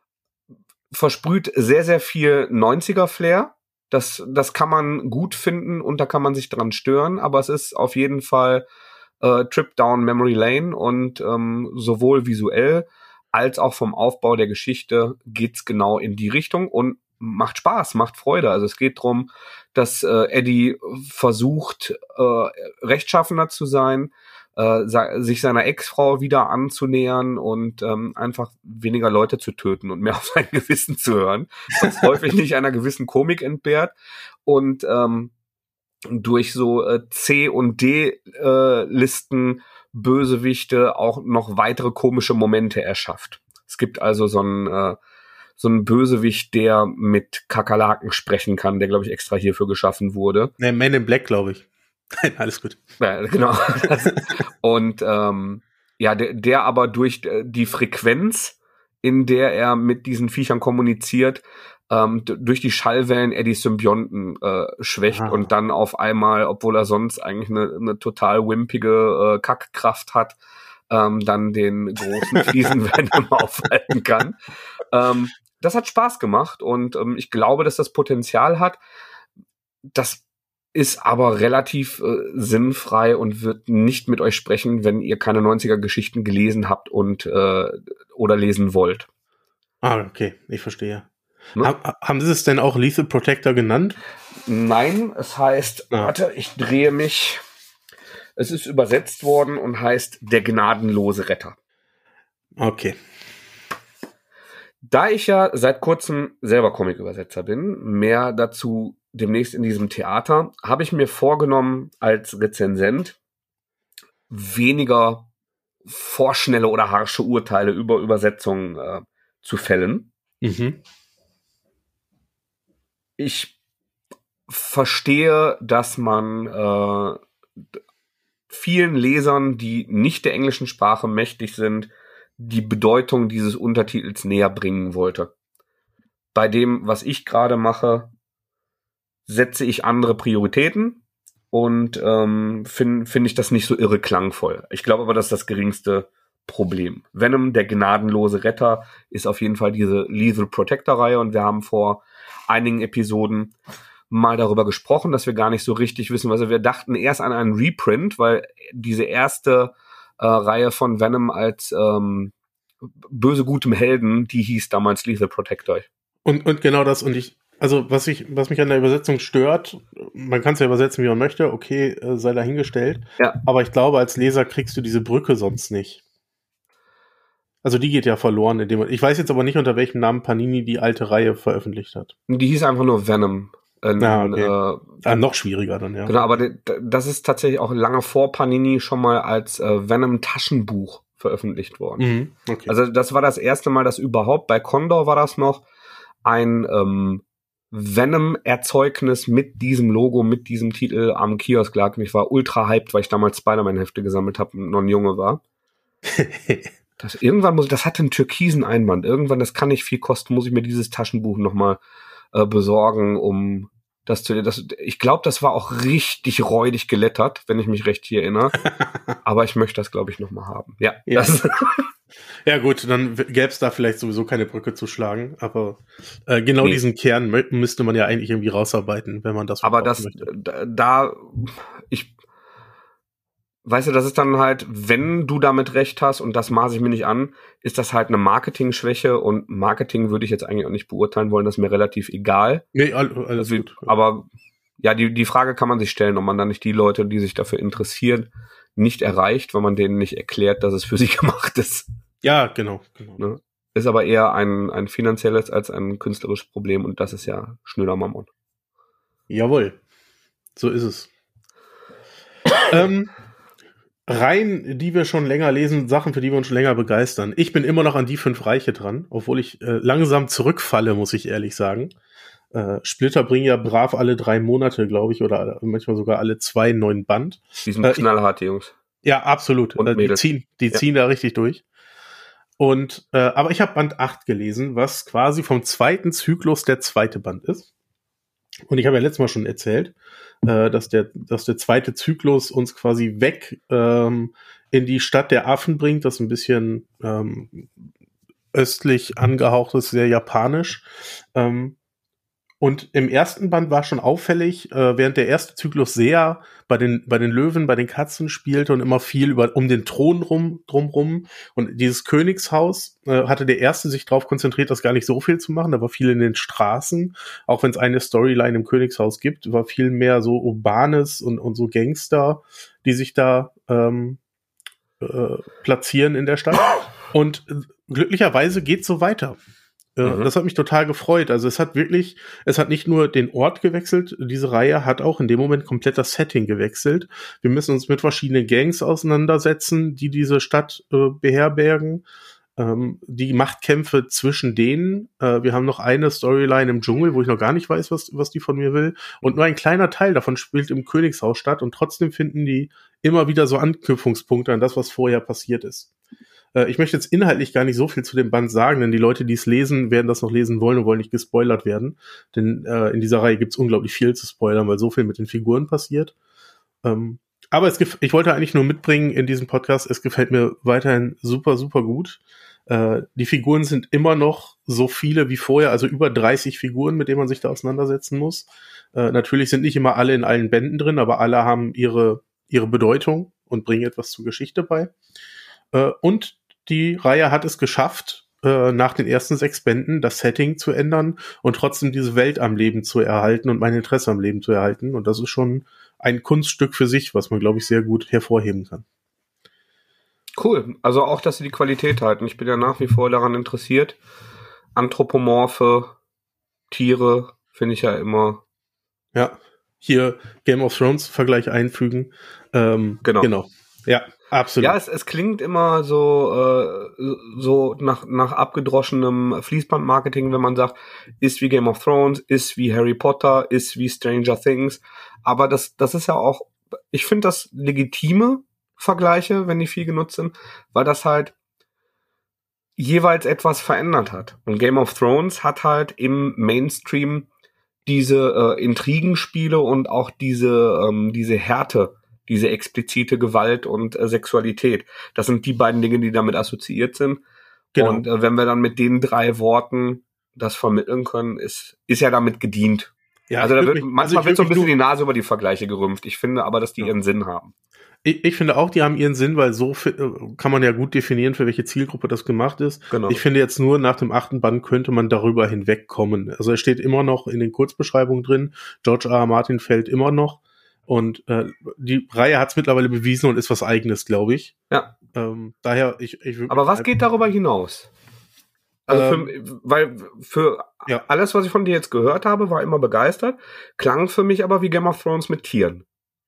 versprüht sehr, sehr viel neunziger-Flair. Das, das kann man gut finden und da kann man sich dran stören, aber es ist auf jeden Fall äh, Trip Down Memory Lane und ähm, sowohl visuell als auch vom Aufbau der Geschichte geht's genau in die Richtung und macht Spaß, macht Freude. Also es geht darum, dass äh, Eddie versucht, äh, rechtschaffener zu sein, äh, sich seiner Ex-Frau wieder anzunähern und ähm, einfach weniger Leute zu töten und mehr auf sein Gewissen zu hören, was häufig nicht einer gewissen Komik entbehrt. Und ähm, durch so äh, C- und D-Listen äh, Bösewichte auch noch weitere komische Momente erschafft. Es gibt also so einen äh, so einen Bösewicht, der mit Kakerlaken sprechen kann, der, glaube ich, extra hierfür geschaffen wurde. Ne, Man in Black, glaube ich. Nein, alles gut. Ja, genau. Und ähm, ja, der, der aber durch die Frequenz, in der er mit diesen Viechern kommuniziert, ähm, d- durch die Schallwellen Eddies Symbionten äh, schwächt ah. und dann auf einmal, obwohl er sonst eigentlich eine, eine total wimpige äh, Kackkraft hat, ähm, dann den großen fiesen Venom aufhalten kann. Ähm, das hat Spaß gemacht und ähm, ich glaube, dass das Potenzial hat. Das ist aber relativ äh, sinnfrei und wird nicht mit euch sprechen, wenn ihr keine neunziger-Geschichten gelesen habt und äh, oder lesen wollt. Ah, okay, ich verstehe. Ne? Ha- haben Sie es denn auch Lethal Protector genannt? Nein, es heißt, ah. warte, ich drehe mich. Es ist übersetzt worden und heißt Der gnadenlose Retter. Okay. Da ich ja seit kurzem selber Comic-Übersetzer bin, mehr dazu demnächst in diesem Theater, habe ich mir vorgenommen, als Rezensent weniger vorschnelle oder harsche Urteile über Übersetzungen äh, zu fällen. Mhm. Ich verstehe, dass man äh, vielen Lesern, die nicht der englischen Sprache mächtig sind, die Bedeutung dieses Untertitels näher bringen wollte. Bei dem, was ich gerade mache, setze ich andere Prioritäten und ähm, finde find ich das nicht so irre klangvoll. Ich glaube aber, das ist das geringste Problem. Venom, der gnadenlose Retter, ist auf jeden Fall diese Lethal Protector-Reihe und wir haben vor einigen Episoden mal darüber gesprochen, dass wir gar nicht so richtig wissen, also wir dachten erst an einen Reprint, weil diese erste äh, Reihe von Venom als ähm, böse gutem Helden, die hieß damals Lethal Protector. Und, und genau das, und ich, also was ich, was mich an der Übersetzung stört, man kann es ja übersetzen, wie man möchte, okay, äh, sei dahingestellt, ja. Aber ich glaube, als Leser kriegst du diese Brücke sonst nicht. Also die geht ja verloren, indem man, ich weiß jetzt aber nicht, unter welchem Namen Panini die alte Reihe veröffentlicht hat. Die hieß einfach nur Venom. Äh, ja, okay. äh, ah, noch schwieriger dann, ja. Genau, aber de, das ist tatsächlich auch lange vor Panini schon mal als äh, Venom-Taschenbuch veröffentlicht worden. Mhm, okay. Also das war das erste Mal, dass überhaupt, bei Condor war das noch, ein ähm, Venom-Erzeugnis mit diesem Logo, mit diesem Titel am Kiosk lag. Und ich war ultra hyped, weil ich damals Spider-Man-Hefte gesammelt habe und noch ein Junge war. Das, irgendwann muss, das hatte einen türkisen Einband. Irgendwann, das kann nicht viel kosten, muss ich mir dieses Taschenbuch nochmal äh, besorgen, um das zu, das, ich glaube, das war auch richtig räudig gelettert, wenn ich mich recht hier erinnere. Aber ich möchte das, glaube ich, nochmal haben. Ja. Ja. Das Ja gut, dann gäbe es da vielleicht sowieso keine Brücke zu schlagen, aber äh, genau Nee. diesen Kern mü- müsste man ja eigentlich irgendwie rausarbeiten, wenn man das aber verkaufen das, möchte. da, da, ich, weißt du, das ist dann halt, wenn du damit recht hast, und das maße ich mir nicht an, ist das halt eine Marketing-Schwäche, und Marketing würde ich jetzt eigentlich auch nicht beurteilen wollen, das ist mir relativ egal. Nee, all, alles Also, gut. aber ja, die, die Frage kann man sich stellen, ob man dann nicht die Leute, die sich dafür interessieren, nicht erreicht, weil man denen nicht erklärt, dass es für sie gemacht ist. Ja, genau. genau. Ne? Ist aber eher ein, ein finanzielles als ein künstlerisches Problem, und das ist ja schnöder Mammon. Jawohl, so ist es. ähm, Reihen, die wir schon länger lesen, Sachen, für die wir uns schon länger begeistern. Ich bin immer noch an die fünf Reiche dran, obwohl ich äh, langsam zurückfalle, muss ich ehrlich sagen. Äh, Splitter bringen ja brav alle drei Monate, glaube ich, oder alle, manchmal sogar alle zwei einen neuen Band. Die sind Äh, knallhart, die Jungs. Ja, absolut. Und Äh, die Mädels. ziehen, die Ja. ziehen da richtig durch. Und äh, aber ich habe Band acht gelesen, was quasi vom zweiten Zyklus der zweite Band ist. Und ich habe ja letztes Mal schon erzählt, äh, dass der dass der zweite Zyklus uns quasi weg ähm, in die Stadt der Affen bringt, das ein bisschen ähm, östlich angehaucht ist, sehr japanisch. Ähm, Und im ersten Band war schon auffällig, äh, während der erste Zyklus sehr bei den bei den Löwen, bei den Katzen spielte und immer viel über um den Thron rum drumrum und dieses Königshaus, äh, hatte der erste sich darauf konzentriert, das gar nicht so viel zu machen. Da war viel in den Straßen, auch wenn es eine Storyline im Königshaus gibt, war viel mehr so Urbanes und und so Gangster, die sich da ähm, äh, platzieren in der Stadt. Und äh, glücklicherweise geht's so weiter. Mhm. Das hat mich total gefreut. Also es hat wirklich, es hat nicht nur den Ort gewechselt, diese Reihe hat auch in dem Moment komplett das Setting gewechselt. Wir müssen uns mit verschiedenen Gangs auseinandersetzen, die diese Stadt äh, beherbergen. Ähm, die Machtkämpfe zwischen denen. Äh, wir haben noch eine Storyline im Dschungel, wo ich noch gar nicht weiß, was, was die von mir will. Und nur ein kleiner Teil davon spielt im Königshaus statt. Und trotzdem finden die immer wieder so Anknüpfungspunkte an das, was vorher passiert ist. Ich möchte jetzt inhaltlich gar nicht so viel zu dem Band sagen, denn die Leute, die es lesen, werden das noch lesen wollen und wollen nicht gespoilert werden. Denn äh, in dieser Reihe gibt es unglaublich viel zu spoilern, weil so viel mit den Figuren passiert. Ähm, aber es gef- ich wollte eigentlich nur mitbringen in diesem Podcast, es gefällt mir weiterhin super, super gut. Äh, die Figuren sind immer noch so viele wie vorher, also über dreißig Figuren, mit denen man sich da auseinandersetzen muss. Äh, natürlich sind nicht immer alle in allen Bänden drin, aber alle haben ihre, ihre Bedeutung und bringen etwas zur Geschichte bei. Äh, und die Reihe hat es geschafft, äh, nach den ersten sechs Bänden das Setting zu ändern und trotzdem diese Welt am Leben zu erhalten und mein Interesse am Leben zu erhalten. Und das ist schon ein Kunststück für sich, was man, glaube ich, sehr gut hervorheben kann. Cool. Also auch, dass sie die Qualität halten. Ich bin ja nach wie vor daran interessiert. Anthropomorphe Tiere finde ich ja immer. Ja, hier Game of Thrones Vergleich einfügen. Ähm, Genau. Genau. Ja. Absolut. Ja, es, es klingt immer so äh, so nach nach abgedroschenem Fließbandmarketing, wenn man sagt, ist wie Game of Thrones, ist wie Harry Potter, ist wie Stranger Things. Aber das das ist ja auch, ich finde das legitime Vergleiche, wenn die viel genutzt sind, weil das halt jeweils etwas verändert hat. Und Game of Thrones hat halt im Mainstream diese äh, Intrigenspiele und auch diese ähm, diese Härte, diese explizite Gewalt und äh, Sexualität. Das sind die beiden Dinge, die damit assoziiert sind. Genau. Und äh, wenn wir dann mit den drei Worten das vermitteln können, ist ist ja damit gedient. Ja, also ich da würd wird mich- manchmal also ich wird so ein würd mich bisschen nur- die Nase über die Vergleiche gerümpft. Ich finde aber, dass die Ja. ihren Sinn haben. Ich, ich finde auch, die haben ihren Sinn, weil so fi- äh, kann man ja gut definieren, für welche Zielgruppe das gemacht ist. Genau. Ich finde jetzt nur nach dem achten Band könnte man darüber hinwegkommen. Also er steht immer noch in den Kurzbeschreibungen drin. George R. R. Martin fällt immer noch. Und äh, die Reihe hat es mittlerweile bewiesen und ist was Eigenes, glaube ich. Ja. Ähm, daher, ich, ich würd Aber mich was geht darüber hinaus? Also Ähm, für, weil für ja. alles, was ich von dir jetzt gehört habe, war immer begeistert. Klang für mich aber wie Game of Thrones mit Tieren.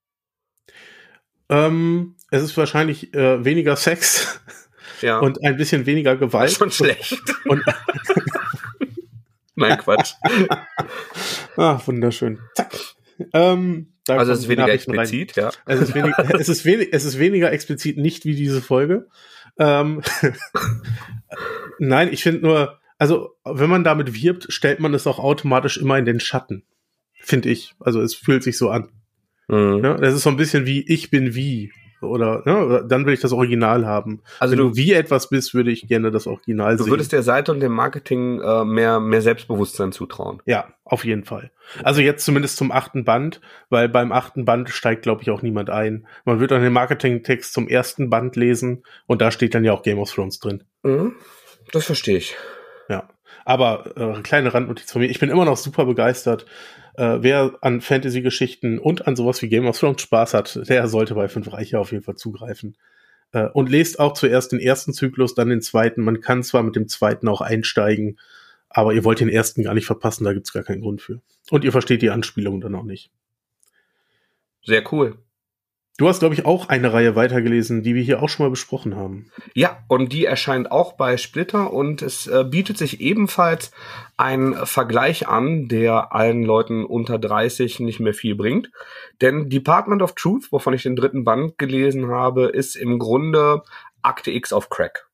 Ähm, es ist wahrscheinlich äh, weniger Sex Ja. und ein bisschen weniger Gewalt. Schon schlecht. Und, Nein, Quatsch. Ah, wunderschön. Zack. Ähm, also es ist weniger explizit, rein. ja. Es ist, wenig, es, ist wenig, es ist weniger explizit nicht wie diese Folge. Ähm, Nein, ich finde nur, also wenn man damit wirbt, stellt man es auch automatisch immer in den Schatten. Finde ich. Also es fühlt sich so an. Mhm. Ja, das ist so ein bisschen wie ich bin wie. Oder ja, dann will ich das Original haben. Also wenn du, du wie etwas bist, würde ich gerne das Original du sehen. Du würdest der Seite und dem Marketing äh, mehr, mehr Selbstbewusstsein zutrauen. Ja, auf jeden Fall. Also jetzt zumindest zum achten Band, weil beim achten Band steigt, glaube ich, auch niemand ein. Man wird dann den Marketingtext zum ersten Band lesen und da steht dann ja auch Game of Thrones drin. Mhm. Das verstehe ich. Ja, aber äh, kleine Randnotiz von mir. Ich bin immer noch super begeistert. Äh, wer an Fantasy-Geschichten und an sowas wie Game of Thrones Spaß hat, der sollte bei Fünf Reiche auf jeden Fall zugreifen. Äh, und lest auch zuerst den ersten Zyklus, dann den zweiten. Man kann zwar mit dem zweiten auch einsteigen, aber ihr wollt den ersten gar nicht verpassen, da gibt's gar keinen Grund für. Und ihr versteht die Anspielung dann auch nicht. Sehr cool. Du hast, glaube ich, auch eine Reihe weitergelesen, die wir hier auch schon mal besprochen haben. Ja, und die erscheint auch bei Splitter und es äh, bietet sich ebenfalls ein Vergleich an, der allen Leuten unter dreißig nicht mehr viel bringt. Denn Department of Truth, wovon ich den dritten Band gelesen habe, ist im Grunde Akte X auf Crack.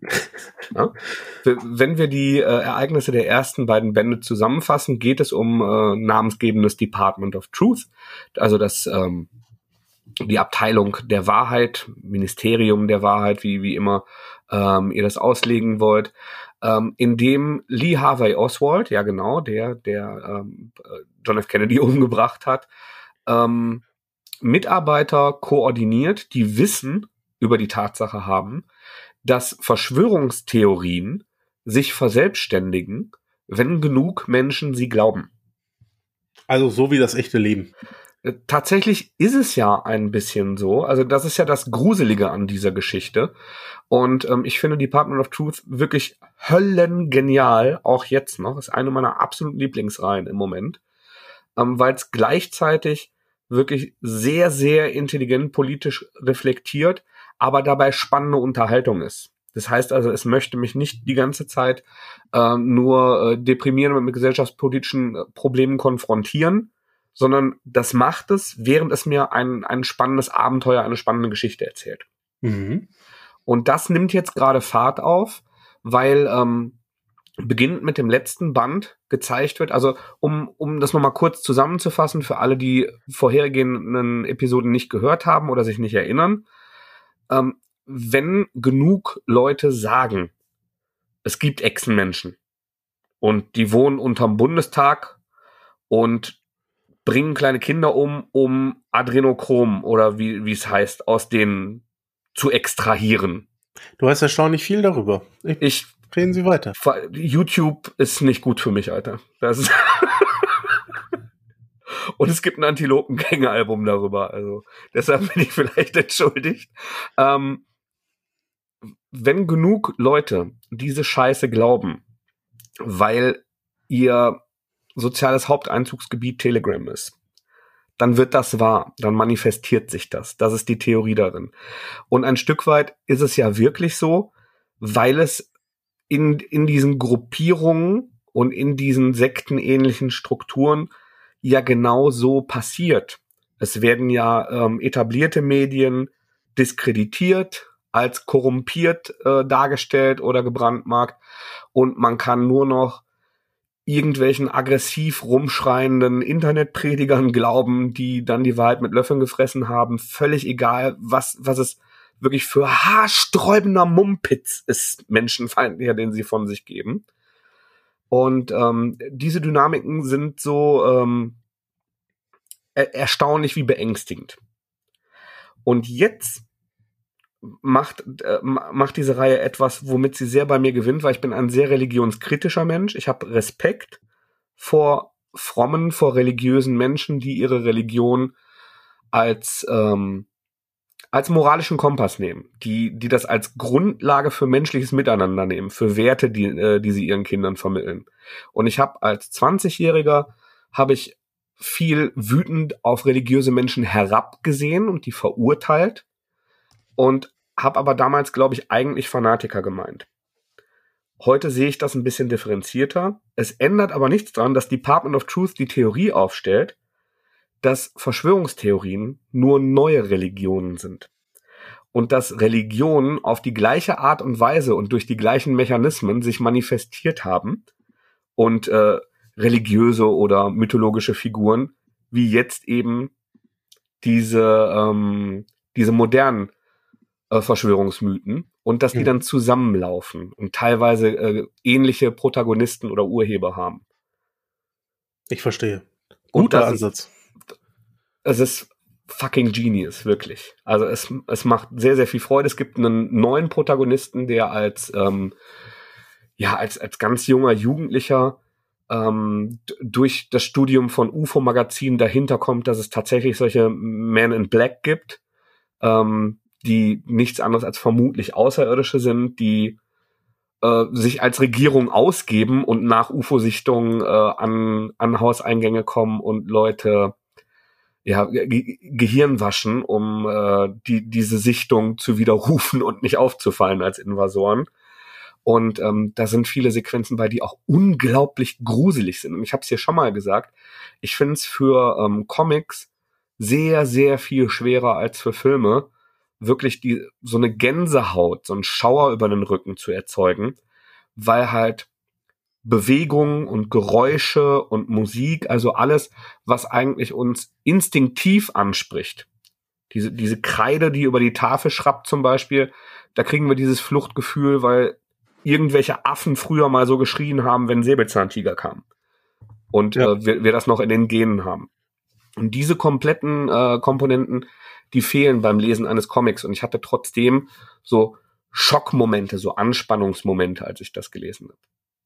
Ja? Wenn wir die äh, Ereignisse der ersten beiden Bände zusammenfassen, geht es um äh, namensgebendes Department of Truth, also das ähm, die Abteilung der Wahrheit, Ministerium der Wahrheit, wie wie immer ähm, ihr das auslegen wollt, ähm, in dem Lee Harvey Oswald, ja genau, der der ähm, John F. Kennedy umgebracht hat, ähm, Mitarbeiter koordiniert, die Wissen über die Tatsache haben, dass Verschwörungstheorien sich verselbstständigen, wenn genug Menschen sie glauben. Also so wie das echte Leben. Tatsächlich ist es ja ein bisschen so. Also das ist ja das Gruselige an dieser Geschichte. Und ähm, ich finde Department of Truth wirklich höllengenial, auch jetzt noch. Ist eine meiner absoluten Lieblingsreihen im Moment. Ähm, weil es gleichzeitig wirklich sehr, sehr intelligent politisch reflektiert, aber dabei spannende Unterhaltung ist. Das heißt also, es möchte mich nicht die ganze Zeit äh, nur äh, deprimieren und mit gesellschaftspolitischen äh, Problemen konfrontieren, sondern das macht es, während es mir ein, ein spannendes Abenteuer, eine spannende Geschichte erzählt. Mhm. Und das nimmt jetzt gerade Fahrt auf, weil ähm, beginnend mit dem letzten Band gezeigt wird, also um um das nochmal kurz zusammenzufassen für alle, die vorhergehenden Episoden nicht gehört haben oder sich nicht erinnern, ähm, wenn genug Leute sagen, es gibt Echsenmenschen und die wohnen unterm Bundestag und bringen kleine Kinder um, um Adrenochrom oder wie wie es heißt, aus denen zu extrahieren. Du weißt erstaunlich viel darüber. Ich, ich reden Sie weiter. YouTube ist nicht gut für mich, Alter. Das ist und es gibt ein Antilopen-Gang-Album darüber. Also deshalb bin ich vielleicht entschuldigt. Ähm, wenn genug Leute diese Scheiße glauben, weil ihr soziales Haupteinzugsgebiet Telegram ist, dann wird das wahr, dann manifestiert sich das. Das ist die Theorie darin. Und ein Stück weit ist es ja wirklich so, weil es in, in diesen Gruppierungen und in diesen sektenähnlichen Strukturen ja genau so passiert. Es werden ja ähm, etablierte Medien diskreditiert, als korrumpiert äh, dargestellt oder gebrandmarkt und man kann nur noch irgendwelchen aggressiv rumschreienden Internetpredigern glauben, die dann die Wahrheit mit Löffeln gefressen haben, völlig egal, was was es wirklich für haarsträubender Mumpitz ist, menschenfeindlicher, den sie von sich geben. Und ähm, diese Dynamiken sind so ähm, er- erstaunlich wie beängstigend. Und jetzt macht äh, macht diese Reihe etwas, womit sie sehr bei mir gewinnt, weil ich bin ein sehr religionskritischer Mensch. Ich habe Respekt vor frommen, vor religiösen Menschen, die ihre Religion als ähm, als moralischen Kompass nehmen, die die das als Grundlage für menschliches Miteinander nehmen, für Werte, die äh, die sie ihren Kindern vermitteln. Und ich habe als zwanzigjähriger habe ich viel wütend auf religiöse Menschen herabgesehen und die verurteilt. Und habe aber damals, glaube ich, eigentlich Fanatiker gemeint. Heute sehe ich das ein bisschen differenzierter. Es ändert aber nichts daran, dass Department of Truth die Theorie aufstellt, dass Verschwörungstheorien nur neue Religionen sind. Und dass Religionen auf die gleiche Art und Weise und durch die gleichen Mechanismen sich manifestiert haben und äh, religiöse oder mythologische Figuren, wie jetzt eben diese, ähm, diese modernen äh, Verschwörungsmythen und dass die mhm. dann zusammenlaufen und teilweise äh, ähnliche Protagonisten oder Urheber haben. Ich verstehe. Guter Ansatz. Ist, es ist fucking genius, wirklich. Also es, es macht sehr, sehr viel Freude. Es gibt einen neuen Protagonisten, der als, ähm, ja, als, als ganz junger Jugendlicher ähm, d- durch das Studium von U F O-Magazinen dahinter kommt, dass es tatsächlich solche Men in Black gibt, ähm, die nichts anderes als vermutlich Außerirdische sind, die äh, sich als Regierung ausgeben und nach U F O-Sichtungen äh, an, an Hauseingänge kommen und Leute ja, Ge- Gehirn waschen, um äh, die, diese Sichtung zu widerrufen und nicht aufzufallen als Invasoren. Und ähm, da sind viele Sequenzen bei, die auch unglaublich gruselig sind. Und ich habe es hier schon mal gesagt, ich finde es für ähm, Comics sehr, sehr viel schwerer als für Filme, wirklich die so eine Gänsehaut, so einen Schauer über den Rücken zu erzeugen, weil halt Bewegungen und Geräusche und Musik, also alles, was eigentlich uns instinktiv anspricht. Diese, diese Kreide, die über die Tafel schrappt zum Beispiel, da kriegen wir dieses Fluchtgefühl, weil irgendwelche Affen früher mal so geschrien haben, wenn ein Säbelzahntiger kam. Und ja. äh, wir, wir das noch in den Genen haben. Und diese kompletten äh, Komponenten, die fehlen beim Lesen eines Comics. Und ich hatte trotzdem so Schockmomente, so Anspannungsmomente, als ich das gelesen habe.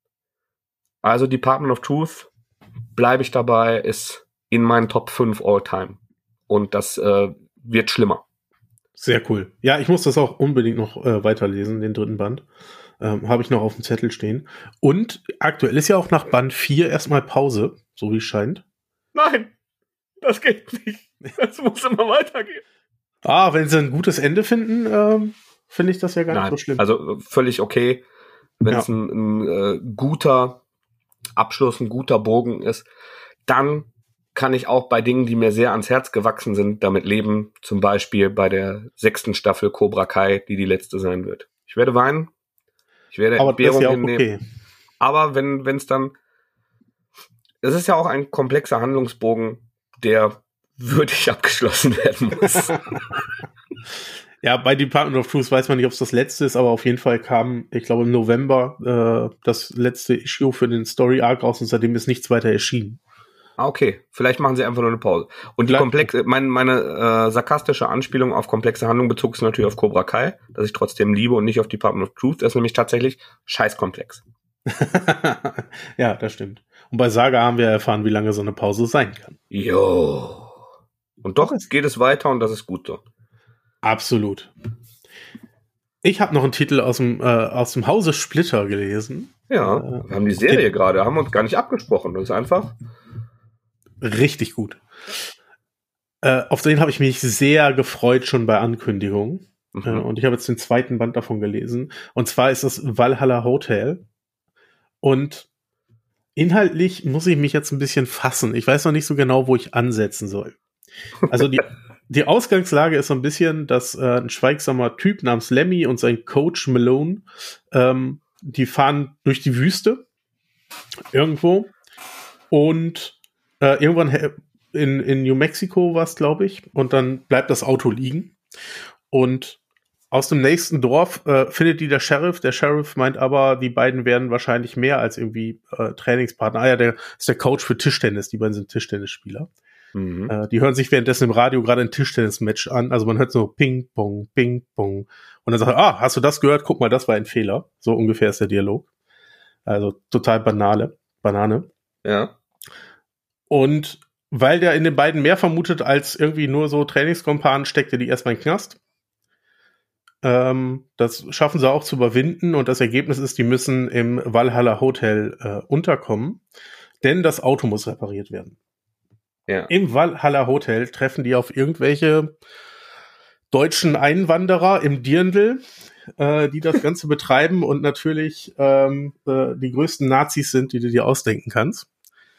Also Department of Truth, bleibe ich dabei, ist in meinen Top fünf All-Time. Und das äh, wird schlimmer. Sehr cool. Ja, ich muss das auch unbedingt noch äh, weiterlesen, den dritten Band. Ähm, habe ich noch auf dem Zettel stehen. Und aktuell ist ja auch nach Band vier erstmal Pause, so wie es scheint. Nein, das geht nicht. Das muss immer weitergehen. Ah, wenn sie ein gutes Ende finden, ähm, finde ich das ja gar Nein, nicht so schlimm. Also völlig okay, wenn Ja. es ein, ein äh, guter Abschluss, ein guter Bogen ist, dann kann ich auch bei Dingen, die mir sehr ans Herz gewachsen sind, damit leben. Zum Beispiel bei der sechsten Staffel Cobra Kai, die die letzte sein wird. Ich werde weinen. Ich werde Aber das ist Entbehrung ja auch hinnehmen. okay. Aber wenn wenn es dann, es ist ja auch ein komplexer Handlungsbogen, der würdig abgeschlossen werden muss. Ja, bei Department of Truth weiß man nicht, ob es das letzte ist, aber auf jeden Fall kam, ich glaube im November, äh, das letzte Issue für den Story Arc raus und seitdem ist nichts weiter erschienen. Ah, okay. Vielleicht machen sie einfach nur eine Pause. Und die Vielleicht- komplexe, meine, meine äh, sarkastische Anspielung auf komplexe Handlung bezog sich natürlich auf Cobra Kai, das ich trotzdem liebe und nicht auf Department of Truth. Das ist nämlich tatsächlich scheißkomplex. Ja, das stimmt. Und bei Saga haben wir erfahren, wie lange so eine Pause sein kann. Jo. Und doch geht es weiter und das ist gut so. Absolut. Ich habe noch einen Titel aus dem, äh, aus dem Hause Splitter gelesen. Ja, Äh, wir haben die Serie okay. gerade, haben uns gar nicht abgesprochen. Das ist einfach. Richtig gut. Äh, auf den habe ich mich sehr gefreut, schon bei Ankündigung. Mhm. Äh, und ich habe jetzt den zweiten Band davon gelesen. Und zwar ist das Valhalla Hotel. Und inhaltlich muss ich mich jetzt ein bisschen fassen. Ich weiß noch nicht so genau, wo ich ansetzen soll. Also die, die Ausgangslage ist so ein bisschen, dass äh, ein schweigsamer Typ namens Lemmy und sein Coach Malone, ähm, die fahren durch die Wüste irgendwo und äh, irgendwann he- in, in New Mexico war es, glaube ich, und dann bleibt das Auto liegen und aus dem nächsten Dorf äh, findet die der Sheriff. Der Sheriff meint aber, die beiden werden wahrscheinlich mehr als irgendwie äh, Trainingspartner. Ah ja, der ist der Coach für Tischtennis. Die beiden sind Tischtennisspieler. Mhm. Äh, die hören sich währenddessen im Radio gerade ein Tischtennis-Match an. Also man hört so Ping, Pong, Ping, Pong. Und dann sagt er, ah, hast du das gehört? Guck mal, das war ein Fehler. So ungefähr ist der Dialog. Also total banale, Banane. Ja. Und weil der in den beiden mehr vermutet als irgendwie nur so Trainingskompanen, steckt er die erstmal in den Knast. Ähm, das schaffen sie auch zu überwinden und das Ergebnis ist, die müssen im Valhalla Hotel äh, unterkommen, denn das Auto muss repariert werden. Ja. Im Valhalla Hotel treffen die auf irgendwelche deutschen Einwanderer im Dirndl, äh, die das Ganze betreiben und natürlich ähm, äh, die größten Nazis sind, die du dir ausdenken kannst.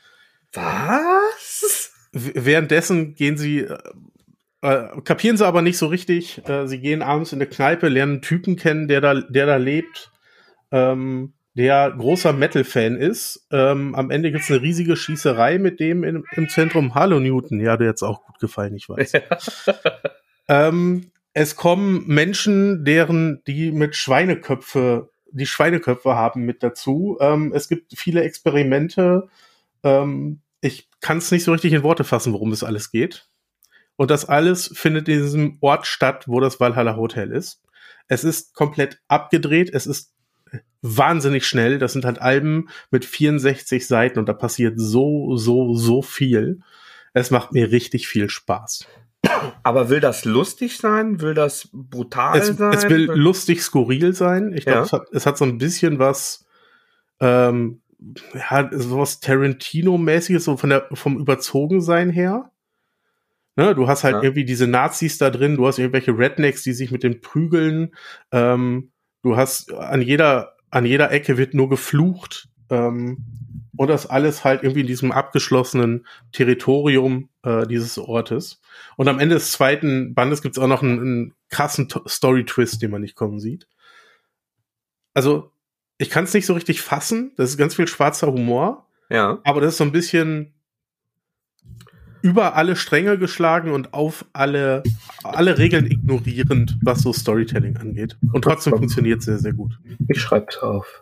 Was? W- währenddessen gehen sie, äh, äh, kapieren sie aber nicht so richtig. Äh, sie gehen abends in eine Kneipe, lernen einen Typen kennen, der da, der da lebt, ähm, der großer Metal-Fan ist. Ähm, am Ende gibt's eine riesige Schießerei mit dem in, im Zentrum. Hallo Newton, ja, dir hat's auch gut gefallen, ich weiß. ähm, es kommen Menschen, deren, die mit Schweineköpfe, die Schweineköpfe haben mit dazu. Ähm, es gibt viele Experimente. Ähm, ich kann es nicht so richtig in Worte fassen, worum es alles geht. Und das alles findet in diesem Ort statt, wo das Valhalla Hotel ist. Es ist komplett abgedreht. Es ist wahnsinnig schnell. Das sind halt Alben mit vierundsechzig Seiten und da passiert so, so, so viel. Es macht mir richtig viel Spaß. Aber will das lustig sein? Will das brutal Es, sein? es will lustig skurril sein. Ich glaube, Ja. es, hat, es hat so ein bisschen was, ähm, ja, sowas Tarantino-mäßiges, so von der, vom Überzogensein her. Ne, du hast halt Ja. irgendwie diese Nazis da drin, du hast irgendwelche Rednecks, die sich mit den prügeln. Ähm, du hast an jeder, an jeder Ecke wird nur geflucht. Ähm, und das alles halt irgendwie in diesem abgeschlossenen Territorium äh, dieses Ortes. Und am Ende des zweiten Bandes gibt's auch noch einen, einen krassen T- Story-Twist, den man nicht kommen sieht. Also, ich kann es nicht so richtig fassen. Das ist ganz viel schwarzer Humor. Ja. Aber das ist so ein bisschen über alle Stränge geschlagen und auf alle, alle Regeln ignorierend, was so Storytelling angeht. Und trotzdem funktioniert sehr, sehr gut. Ich schreib's auf.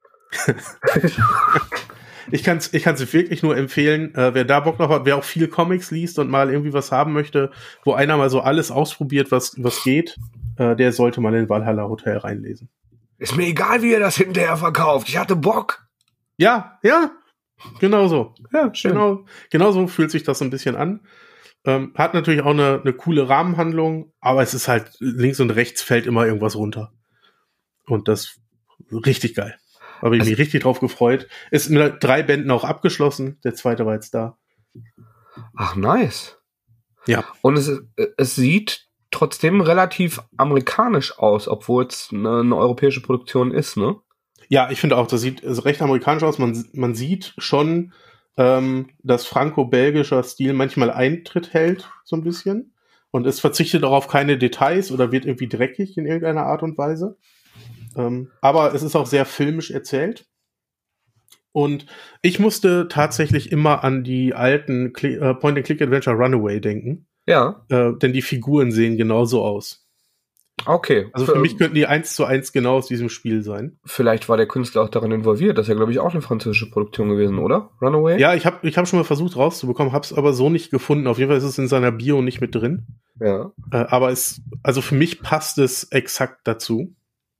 Ich kann es ich kann's wirklich nur empfehlen, äh, wer da Bock drauf hat, wer auch viel Comics liest und mal irgendwie was haben möchte, wo einer mal so alles ausprobiert, was, was geht, äh, der sollte mal in Valhalla Hotel reinlesen. Ist mir egal, wie ihr das hinterher verkauft. Ich hatte Bock. Ja, ja, genau so. Ja, schön. Genau, genau so fühlt sich das so ein bisschen an. Ähm, hat natürlich auch eine, eine coole Rahmenhandlung, aber es ist halt links und rechts fällt immer irgendwas runter. Und das richtig geil. Habe ich Also, mich richtig drauf gefreut. Ist mit drei Bänden auch abgeschlossen. Der zweite war jetzt da. Ach, nice. Ja. Und es, es sieht trotzdem relativ amerikanisch aus, obwohl es eine, eine europäische Produktion ist, ne? Ja, ich finde auch, das sieht recht amerikanisch aus. Man, man sieht schon, ähm, dass franco-belgischer Stil manchmal Eintritt hält, so ein bisschen. Und es verzichtet auch auf keine Details oder wird irgendwie dreckig in irgendeiner Art und Weise. Ähm, aber es ist auch sehr filmisch erzählt. Und ich musste tatsächlich immer an die alten Cl- äh, Point-and-Click-Adventure Runaway denken. Ja. Äh, denn die Figuren sehen genauso aus. Okay. Also für mich könnten die eins zu eins genau aus diesem Spiel sein. Vielleicht war der Künstler auch daran involviert. Das ist ja, glaube ich, auch eine französische Produktion gewesen, oder? Runaway? Ja, ich habe ich hab schon mal versucht rauszubekommen, habe es aber so nicht gefunden. Auf jeden Fall ist es in seiner Bio nicht mit drin. Ja. Äh, aber es, also für mich passt es exakt dazu.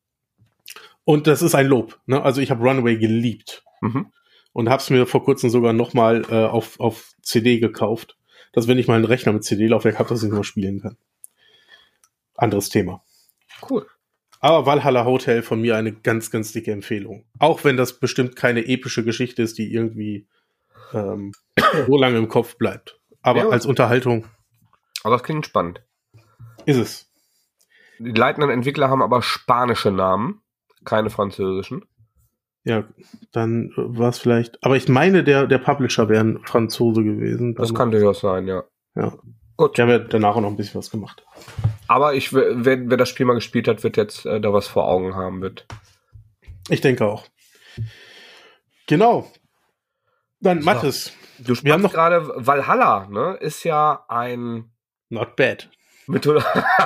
Und das ist ein Lob. Ne? Also ich habe Runaway geliebt. Mhm. Und habe es mir vor kurzem sogar noch mal äh, auf, auf C D gekauft. Dass wenn ich mal einen Rechner mit C D-Laufwerk habe, dass ich nur spielen kann. Anderes Thema. Cool. Aber Valhalla Hotel von mir eine ganz, ganz dicke Empfehlung. Auch wenn das bestimmt keine epische Geschichte ist, die irgendwie ähm, so lange im Kopf bleibt. Aber Ja. als Unterhaltung Aber das klingt spannend. ist es. Die leitenden Entwickler haben aber spanische Namen, keine französischen. Ja, dann war es vielleicht. Aber ich meine, der, der Publisher wäre ein Franzose gewesen. Das kann durchaus sein, ja. Ja. Gut. Die haben ja danach auch noch ein bisschen was gemacht. Aber ich, wer, wer das Spiel mal gespielt hat, wird jetzt äh, da was vor Augen haben wird. Ich denke auch. Genau. Dann So. Mathis. Du Wir haben sprachst noch- gerade Valhalla, ne? Ist ja ein Not bad. Mytholo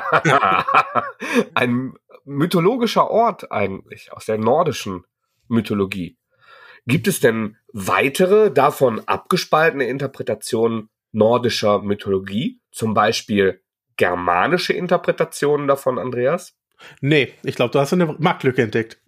ein mythologischer Ort eigentlich aus der nordischen Mythologie. Gibt es denn weitere davon abgespaltene Interpretationen nordischer Mythologie? Zum Beispiel germanische Interpretationen davon, Andreas? Nee, ich glaube, du hast eine Marktlücke entdeckt.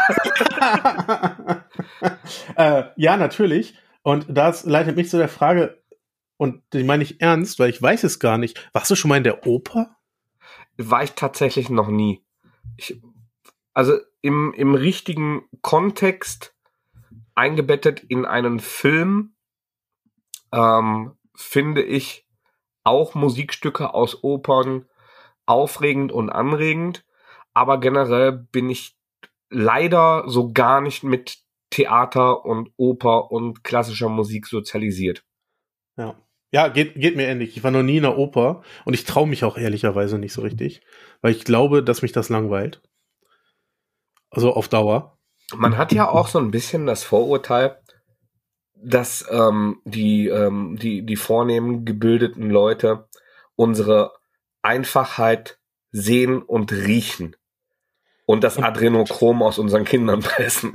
äh, ja, natürlich. Und das leitet mich zu der Frage, und die meine ich ernst, weil ich weiß es gar nicht. Warst du schon mal in der Oper? War ich tatsächlich noch nie. Ich, also im, im richtigen Kontext eingebettet in einen Film ähm, finde ich auch Musikstücke aus Opern aufregend und anregend. aber generell bin ich leider so gar nicht mit Theater und Oper und klassischer Musik sozialisiert. Ja. Ja, geht, geht mir ähnlich. Ich war noch nie in einer Oper und ich traue mich auch ehrlicherweise nicht so richtig, weil ich glaube, dass mich das langweilt. Also auf Dauer. Man hat ja auch so ein bisschen das Vorurteil, dass ähm, die, ähm, die, die vornehmen gebildeten Leute unsere Einfachheit sehen und riechen und das Adrenochrom aus unseren Kindern pressen.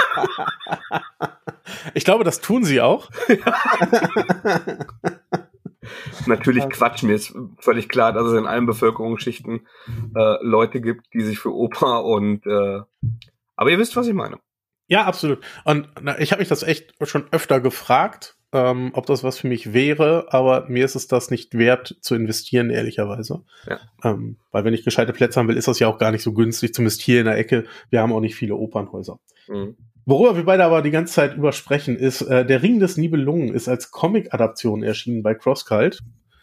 Ich glaube, das tun sie auch. Natürlich Quatsch, mir ist völlig klar, dass es in allen Bevölkerungsschichten äh, Leute gibt, die sich für Oper und äh, aber ihr wisst, was ich meine. Ja, absolut. Und na, ich habe mich das echt schon öfter gefragt, ähm, ob das was für mich wäre, aber mir ist es das nicht wert zu investieren, ehrlicherweise. Ja. Ähm, weil wenn ich gescheite Plätze haben will, ist das ja auch gar nicht so günstig, zumindest hier in der Ecke. Wir haben auch nicht viele Opernhäuser. Mhm. Worüber wir beide aber die ganze Zeit übersprechen, ist, äh, der Ring des Nibelungen ist als Comic-Adaption erschienen bei CrossCult.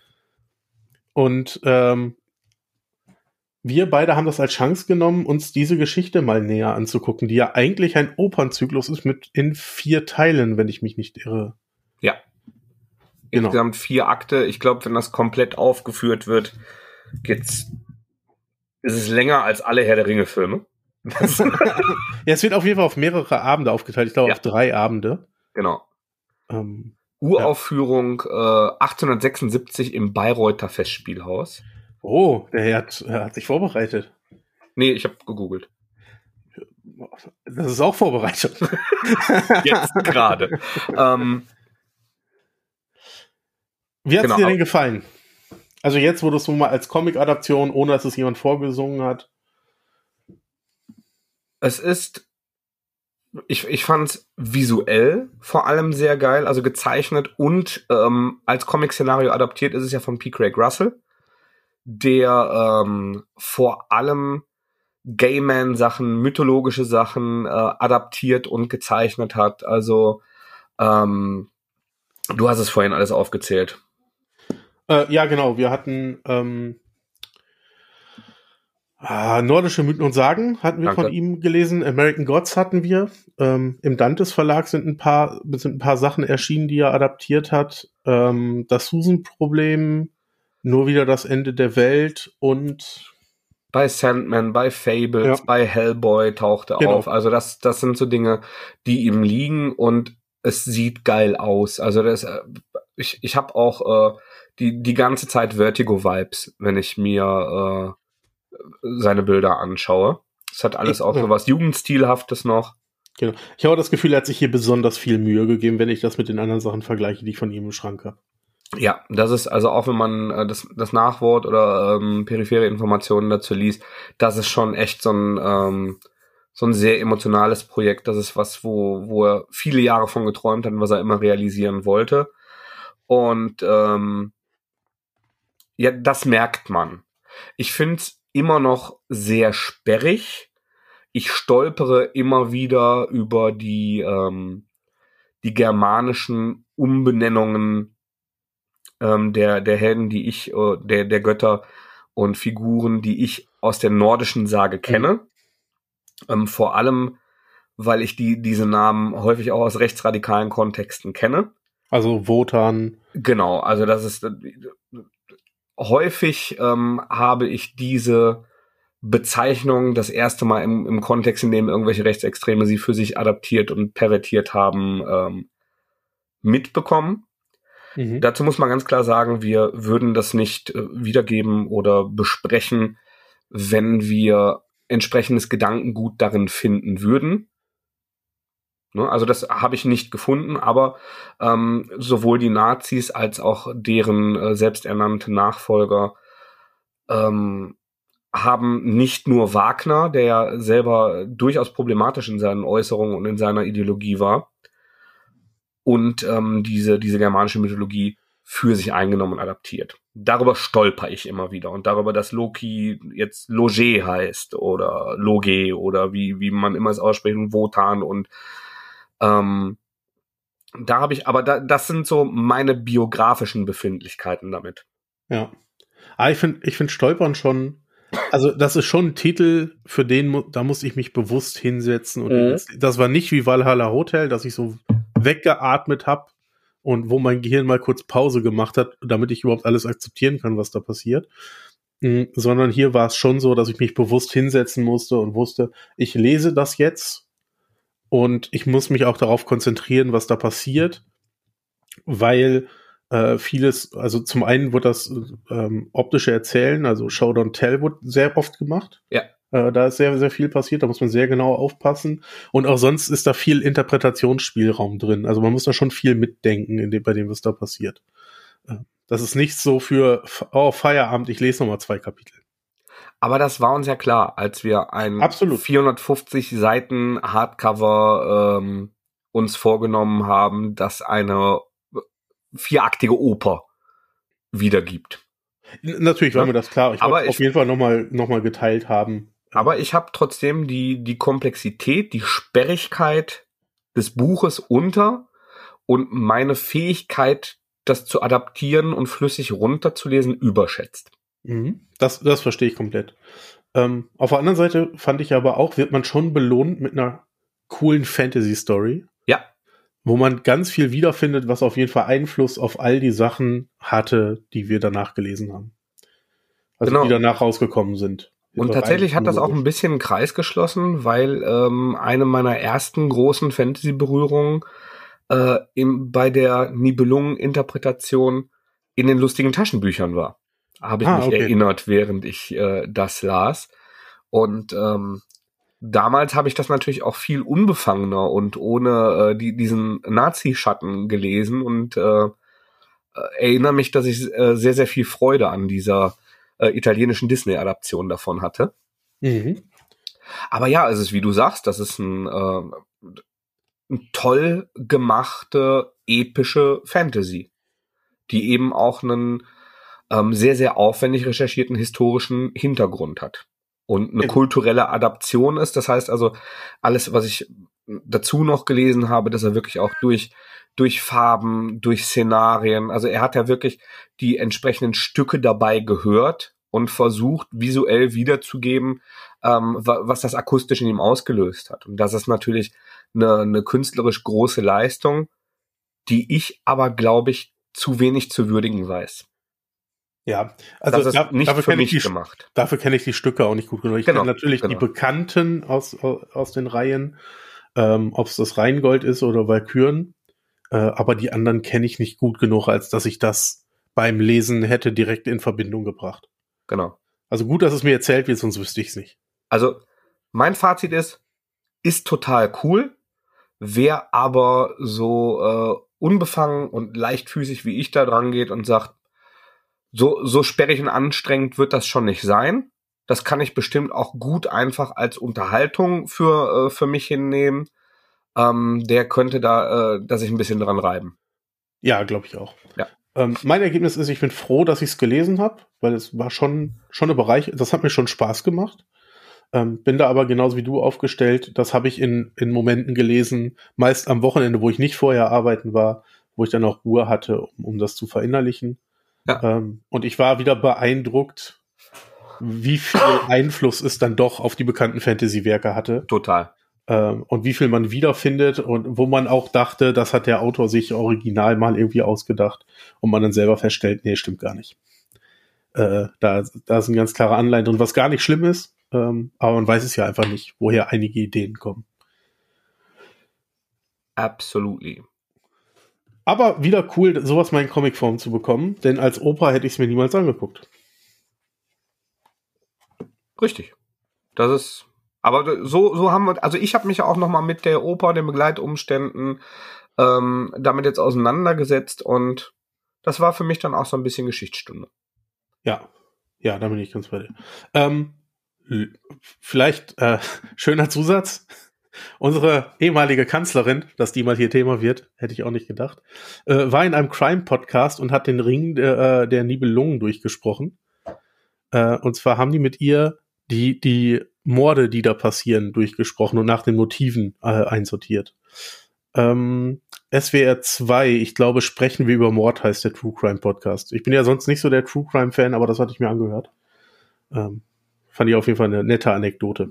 Und ähm, wir beide haben das als Chance genommen, uns diese Geschichte mal näher anzugucken, die ja eigentlich ein Opernzyklus ist mit in vier Teilen, wenn ich mich nicht irre. Ja. Genau. Insgesamt vier Akte. Ich glaube, wenn das komplett aufgeführt wird, geht's, ist es länger als alle Herr der Ringe-Filme. Ja, es wird auf jeden Fall auf mehrere Abende aufgeteilt. Ich glaube, ja. auf drei Abende. Genau. Ähm, Uraufführung ja. äh, achtzehnhundertsechsundsiebzig im Bayreuther Festspielhaus. Oh, der hat, der hat sich vorbereitet. Nee, ich habe gegoogelt. Das ist auch vorbereitet. Jetzt gerade. ähm, Wie hat es genau, dir denn gefallen? Also jetzt, wo du es so mal als Comic-Adaption, ohne dass es jemand vorgesungen hat. Es ist, ich, ich fand es visuell vor allem sehr geil, also gezeichnet und ähm, als Comic-Szenario adaptiert ist es ja von P. Craig Russell, der ähm, vor allem Gaiman-Sachen, mythologische Sachen äh, adaptiert und gezeichnet hat. Also ähm, du hast es vorhin alles aufgezählt. Äh, ja, genau. Wir hatten ähm, ah, nordische Mythen und Sagen hatten wir Danke. Von ihm gelesen. American Gods hatten wir. Ähm, Im Dantes Verlag sind ein paar sind ein paar Sachen erschienen, die er adaptiert hat. Ähm, das Susan-Problem, Nur wieder das Ende der Welt und bei Sandman, bei Fables, ja. bei Hellboy taucht er genau. auf. Also das, das sind so Dinge, die ihm liegen und es sieht geil aus. Also das, ich, ich habe auch äh, die die ganze Zeit Vertigo-Vibes, wenn ich mir äh, seine Bilder anschaue. Es hat alles ich, auch ja. so was Jugendstilhaftes noch. Genau. Ich habe das Gefühl, er hat sich hier besonders viel Mühe gegeben, wenn ich das mit den anderen Sachen vergleiche, die ich von ihm im Schrank habe. Ja, das ist also auch, wenn man äh, das, das Nachwort oder ähm, periphere Informationen dazu liest, das ist schon echt so ein ähm, so ein sehr emotionales Projekt. Das ist was, wo wo er viele Jahre von geträumt hat und was er immer realisieren wollte. Und ähm, ja, das merkt man. Ich finde es immer noch sehr sperrig. Ich stolpere immer wieder über die ähm, die germanischen Umbenennungen ähm, der der Helden, die ich äh, der der Götter und Figuren, die ich aus der nordischen Sage kenne. Mhm. Ähm, vor allem, weil ich die diese Namen häufig auch aus rechtsradikalen Kontexten kenne. Also Wotan. Genau, also das ist äh, häufig ähm, habe ich diese Bezeichnung das erste Mal im, im Kontext, in dem irgendwelche Rechtsextreme sie für sich adaptiert und pervertiert haben, ähm, mitbekommen. Mhm. Dazu muss man ganz klar sagen, wir würden das nicht äh, wiedergeben oder besprechen, wenn wir entsprechendes Gedankengut darin finden würden. Ne? Also das habe ich nicht gefunden, aber ähm, sowohl die Nazis als auch deren äh, selbsternannte Nachfolger ähm, haben nicht nur Wagner, der ja selber durchaus problematisch in seinen Äußerungen und in seiner Ideologie war, und ähm, diese diese germanische Mythologie für sich eingenommen und adaptiert. Darüber stolper ich immer wieder und darüber, dass Loki jetzt Loge heißt oder Loge oder wie wie man immer es ausspricht, und Wotan und ähm, da habe ich, aber da, das sind so meine biografischen Befindlichkeiten damit. Ja, aber ich finde ich finde Stolpern schon Also das ist schon ein Titel, für den, da musste ich mich bewusst hinsetzen. Und mhm. das war nicht wie Valhalla Hotel, dass ich so weggeatmet habe und wo mein Gehirn mal kurz Pause gemacht hat, damit ich überhaupt alles akzeptieren kann, was da passiert. Mhm, sondern hier war es schon so, dass ich mich bewusst hinsetzen musste und wusste, ich lese das jetzt und ich muss mich auch darauf konzentrieren, was da passiert, weil äh, vieles, also zum einen wird das ähm, optische Erzählen, also Show Don't Tell, wird sehr oft gemacht. Ja. Äh, da ist sehr, sehr viel passiert, da muss man sehr genau aufpassen. Und auch sonst ist da viel Interpretationsspielraum drin. Also man muss da schon viel mitdenken, in dem, bei dem, was da passiert. Äh, das ist nicht so für, oh, Feierabend, ich lese nochmal zwei Kapitel. Aber das war uns ja klar, als wir ein Absolut. vierhundertfünfzig Seiten Hardcover ähm, uns vorgenommen haben, das eine vieraktige Oper wiedergibt. Natürlich war ja? mir das klar. Ich wollte es auf jeden Fall nochmal noch mal geteilt haben. Aber ich habe trotzdem die, die Komplexität, die Sperrigkeit des Buches unter und meine Fähigkeit, das zu adaptieren und flüssig runterzulesen, überschätzt. Mhm. Das, das verstehe ich komplett. Ähm, auf der anderen Seite fand ich aber auch, wird man schon belohnt mit einer coolen Fantasy-Story. Ja. Wo man ganz viel wiederfindet, was auf jeden Fall Einfluss auf all die Sachen hatte, die wir danach gelesen haben. Also genau. Die danach rausgekommen sind. Und tatsächlich hat das auch ein bisschen einen Kreis geschlossen, weil ähm, eine meiner ersten großen Fantasy-Berührungen äh, im, bei der Nibelungen-Interpretation in den lustigen Taschenbüchern war. Habe ich ah, mich okay. erinnert, während ich äh, das las. Und ähm, damals habe ich das natürlich auch viel unbefangener und ohne äh, die, diesen Nazi-Schatten gelesen und äh, äh, erinnere mich, dass ich äh, sehr, sehr viel Freude an dieser äh, italienischen Disney-Adaption davon hatte. Mhm. Aber ja, es ist, wie du sagst, das ist ein, äh, ein toll gemachte, epische Fantasy, die eben auch einen ähm, sehr, sehr aufwendig recherchierten historischen Hintergrund hat. Und eine kulturelle Adaption ist. Das heißt also, alles, was ich dazu noch gelesen habe, dass er wirklich auch durch, durch Farben, durch Szenarien, also er hat ja wirklich die entsprechenden Stücke dabei gehört und versucht, visuell wiederzugeben, ähm, was das akustisch in ihm ausgelöst hat. Und das ist natürlich eine, eine künstlerisch große Leistung, die ich aber, glaube ich, zu wenig zu würdigen weiß. Ja, also das ist da, nicht dafür für kenne mich ich die, gemacht. Dafür kenne ich die Stücke auch nicht gut genug. Ich genau, kenne natürlich genau. die Bekannten aus, aus den Reihen, ähm, ob es das Rheingold ist oder Walküren, äh, aber die anderen kenne ich nicht gut genug, als dass ich das beim Lesen hätte direkt in Verbindung gebracht. Genau. Also gut, dass es mir erzählt wird, sonst wüsste ich es nicht. Also mein Fazit ist, ist total cool, wer aber so äh, unbefangen und leichtfüßig wie ich da dran geht und sagt, So, so sperrig und anstrengend wird das schon nicht sein. Das kann ich bestimmt auch gut einfach als Unterhaltung für, äh, für mich hinnehmen. Ähm, der könnte da, äh, dass ich ein bisschen dran reiben. Ja, glaube ich auch. Ja. Ähm, mein Ergebnis ist, ich bin froh, dass ich es gelesen habe, weil es war schon, schon eine Bereich, das hat mir schon Spaß gemacht. Ähm, bin da aber genauso wie du aufgestellt. Das habe ich in, in Momenten gelesen, meist am Wochenende, wo ich nicht vorher arbeiten war, wo ich dann auch Ruhe hatte, um, um das zu verinnerlichen. Ja. Ähm, und ich war wieder beeindruckt, wie viel Einfluss es dann doch auf die bekannten Fantasy-Werke hatte. Total. Ähm, und wie viel man wiederfindet und wo man auch dachte, das hat der Autor sich original mal irgendwie ausgedacht und man dann selber feststellt, nee, stimmt gar nicht. Äh, da, da sind ganz klare Anleihen drin, was gar nicht schlimm ist, ähm, aber man weiß es ja einfach nicht, woher einige Ideen kommen. Absolutely. Aber wieder cool, sowas mal in Comicform zu bekommen, denn als Oper hätte ich es mir niemals angeguckt. Richtig. Das ist, aber so, so haben wir, also ich habe mich auch nochmal mit der Oper, den Begleitumständen, ähm, damit jetzt auseinandergesetzt und das war für mich dann auch so ein bisschen Geschichtsstunde. Ja, ja, da bin ich ganz bei dir. Ähm, vielleicht, äh, schöner Zusatz. Unsere ehemalige Kanzlerin, dass die mal hier Thema wird, hätte ich auch nicht gedacht, äh, war in einem Crime-Podcast und hat den Ring der, der Nibelungen durchgesprochen. Äh, und zwar haben die mit ihr die, die Morde, die da passieren, durchgesprochen und nach den Motiven äh, einsortiert. Ähm, S W R zwei, ich glaube, sprechen wir über Mord, heißt der True Crime Podcast. Ich bin ja sonst nicht so der True Crime Fan, aber das hatte ich mir angehört. Ähm, fand ich auf jeden Fall eine nette Anekdote.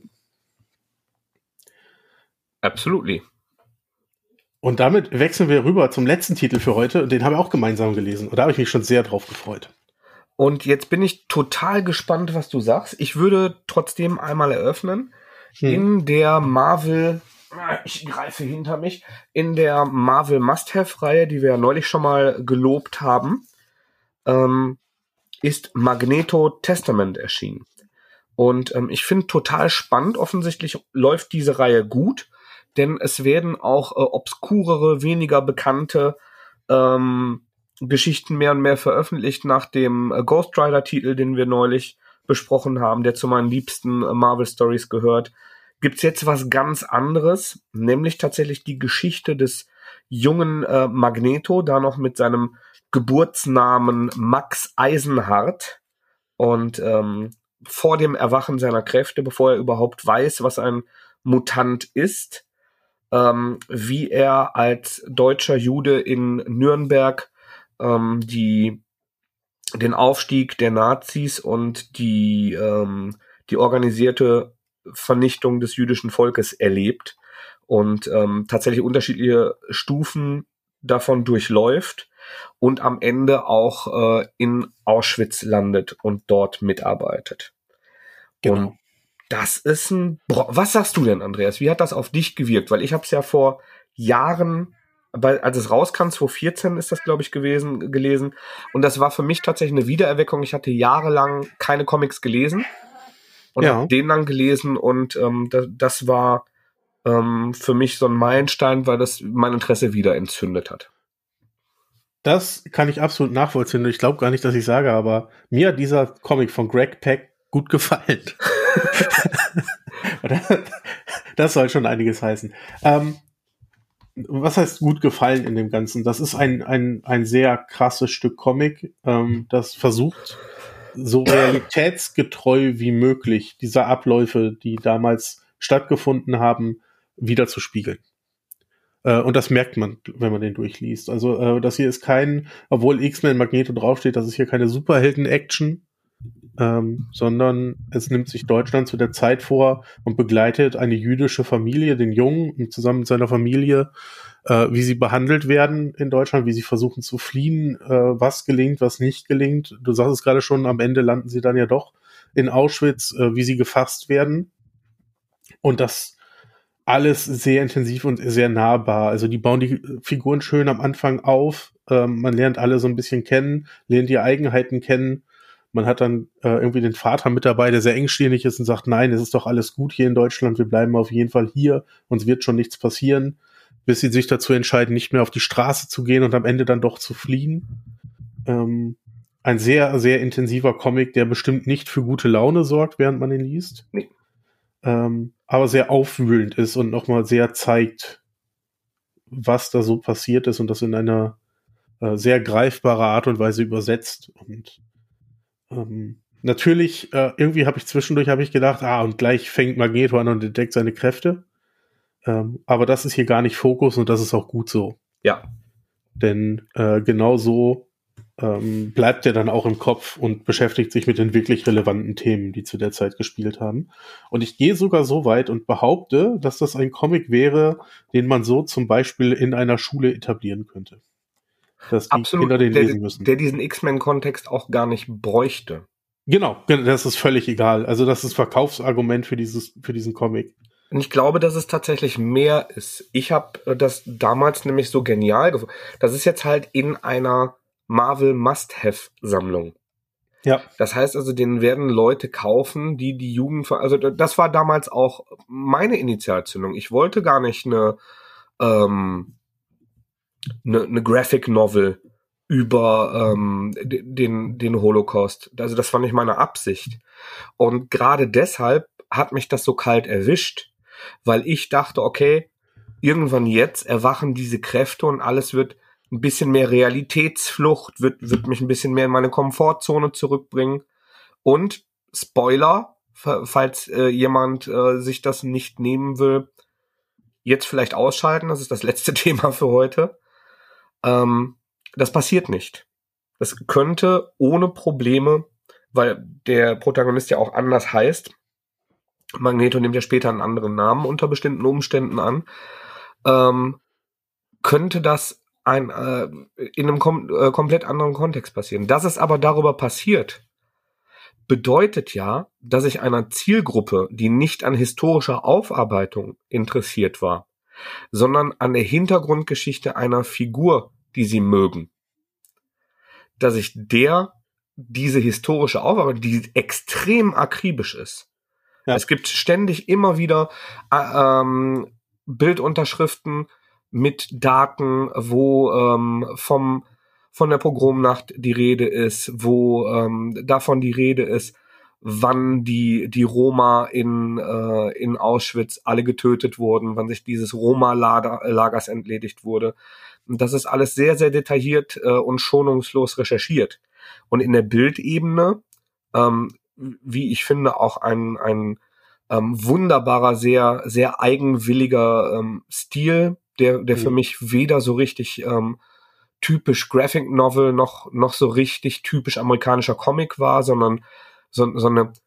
Absolutely. Und damit wechseln wir rüber zum letzten Titel für heute. Und den haben wir auch gemeinsam gelesen. Und da habe ich mich schon sehr drauf gefreut. Und jetzt bin ich total gespannt, was du sagst. Ich würde trotzdem einmal eröffnen. Hm. In der Marvel, ich greife hinter mich, in der Marvel Must-Have-Reihe, die wir ja neulich schon mal gelobt haben, ähm, ist Magneto Testament erschienen. Und ähm, ich finde total spannend. Offensichtlich läuft diese Reihe gut, denn es werden auch äh, obskurere, weniger bekannte ähm, Geschichten mehr und mehr veröffentlicht nach dem äh, Ghost Rider-Titel, den wir neulich besprochen haben, der zu meinen liebsten äh, Marvel-Stories gehört. Gibt's jetzt was ganz anderes, nämlich tatsächlich die Geschichte des jungen äh, Magneto, da noch mit seinem Geburtsnamen Max Eisenhardt und ähm, vor dem Erwachen seiner Kräfte, bevor er überhaupt weiß, was ein Mutant ist, ähm, wie er als deutscher Jude in Nürnberg ähm, die den Aufstieg der Nazis und die ähm, die organisierte Vernichtung des jüdischen Volkes erlebt und ähm, tatsächlich unterschiedliche Stufen davon durchläuft und am Ende auch äh, in Auschwitz landet und dort mitarbeitet. Genau. Und das ist ein... Was sagst du denn, Andreas? Wie hat das auf dich gewirkt? Weil ich habe es ja vor Jahren, weil, als es rauskam, zwanzig vierzehn ist das, glaube ich, gewesen, gelesen. Und das war für mich tatsächlich eine Wiedererweckung. Ich hatte jahrelang keine Comics gelesen und ja. habe den dann gelesen. Und ähm, das, das war ähm, für mich so ein Meilenstein, weil das mein Interesse wieder entzündet hat. Das kann ich absolut nachvollziehen. Ich glaube gar nicht, dass ich sage, aber mir hat dieser Comic von Greg Pak gut gefallen. Das soll schon einiges heißen. Ähm, was heißt gut gefallen in dem Ganzen? Das ist ein, ein, ein sehr krasses Stück Comic, ähm, das versucht, so realitätsgetreu wie möglich diese Abläufe, die damals stattgefunden haben, wieder zu spiegeln. Äh, und das merkt man, wenn man den durchliest. Also äh, das hier ist kein, obwohl X-Men Magneto draufsteht, das ist hier keine Superhelden-Action, ähm, sondern es nimmt sich Deutschland zu der Zeit vor und begleitet eine jüdische Familie, den Jungen und zusammen mit seiner Familie, äh, wie sie behandelt werden in Deutschland, wie sie versuchen zu fliehen, äh, was gelingt, was nicht gelingt. Du sagst es gerade schon, am Ende landen sie dann ja doch in Auschwitz, äh, wie sie gefasst werden. Und das alles sehr intensiv und sehr nahbar. Also die bauen die Figuren schön am Anfang auf. Ähm, man lernt alle so ein bisschen kennen, lernt die Eigenheiten kennen. Man hat dann äh, irgendwie den Vater mit dabei, der sehr engstirnig ist und sagt, nein, es ist doch alles gut hier in Deutschland, wir bleiben auf jeden Fall hier, uns wird schon nichts passieren, bis sie sich dazu entscheiden, nicht mehr auf die Straße zu gehen und am Ende dann doch zu fliehen. Ähm, ein sehr, sehr intensiver Comic, der bestimmt nicht für gute Laune sorgt, während man ihn liest. Nee. Ähm, aber sehr aufwühlend ist und nochmal sehr zeigt, was da so passiert ist und das in einer äh, sehr greifbare Art und Weise übersetzt. Und ähm, natürlich, äh, irgendwie habe ich zwischendurch habe ich gedacht, ah, und gleich fängt Magneto an und entdeckt seine Kräfte. Ähm, aber das ist hier gar nicht Fokus und das ist auch gut so. Ja. Denn äh, genau so ähm, bleibt er dann auch im Kopf und beschäftigt sich mit den wirklich relevanten Themen, die zu der Zeit gespielt haben. Und ich gehe sogar so weit und behaupte, dass das ein Comic wäre, den man so zum Beispiel in einer Schule etablieren könnte. Dass die Absolut, Kinder den der, lesen müssen. Der diesen X-Men-Kontext auch gar nicht bräuchte. Genau, das ist völlig egal. Also das ist Verkaufsargument für dieses, für diesen Comic. Und ich glaube, dass es tatsächlich mehr ist. Ich habe das damals nämlich so genial gefunden. Das ist jetzt halt in einer Marvel Must-Have-Sammlung. Ja. Das heißt also, den werden Leute kaufen, die die Jugend... Also das war damals auch meine Initialzündung. Ich wollte gar nicht eine, ähm, eine, eine Graphic Novel über ähm, den, den Holocaust. Also das war nicht meine Absicht. Und gerade deshalb hat mich das so kalt erwischt, weil ich dachte, okay, irgendwann jetzt erwachen diese Kräfte und alles wird ein bisschen mehr Realitätsflucht, wird, wird mich ein bisschen mehr in meine Komfortzone zurückbringen. Und Spoiler, falls äh, jemand äh, sich das nicht nehmen will, jetzt vielleicht ausschalten, das ist das letzte Thema für heute. Ähm, das passiert nicht. Das könnte ohne Probleme, weil der Protagonist ja auch anders heißt, Magneto nimmt ja später einen anderen Namen unter bestimmten Umständen an, ähm, könnte das ein, äh, in einem kom- äh, komplett anderen Kontext passieren. Dass es aber darüber passiert, bedeutet ja, dass ich einer Zielgruppe, die nicht an historischer Aufarbeitung interessiert war, sondern an der Hintergrundgeschichte einer Figur, die sie mögen, dass ich der diese historische Aufarbeitung, die extrem akribisch ist. Ja. Es gibt ständig immer wieder äh, ähm, Bildunterschriften mit Daten, wo ähm, vom von der Pogromnacht die Rede ist, wo ähm, davon die Rede ist, wann die die Roma in äh, in Auschwitz alle getötet wurden, wann sich dieses Roma-Lagers entledigt wurde. Und das ist alles sehr, sehr detailliert äh, und schonungslos recherchiert. Und in der Bildebene, ähm, wie ich finde, auch ein ein ähm, wunderbarer, sehr sehr eigenwilliger ähm, Stil, der der mhm. für mich weder so richtig ähm, typisch Graphic Novel noch noch so richtig typisch amerikanischer Comic war, sondern so, so eine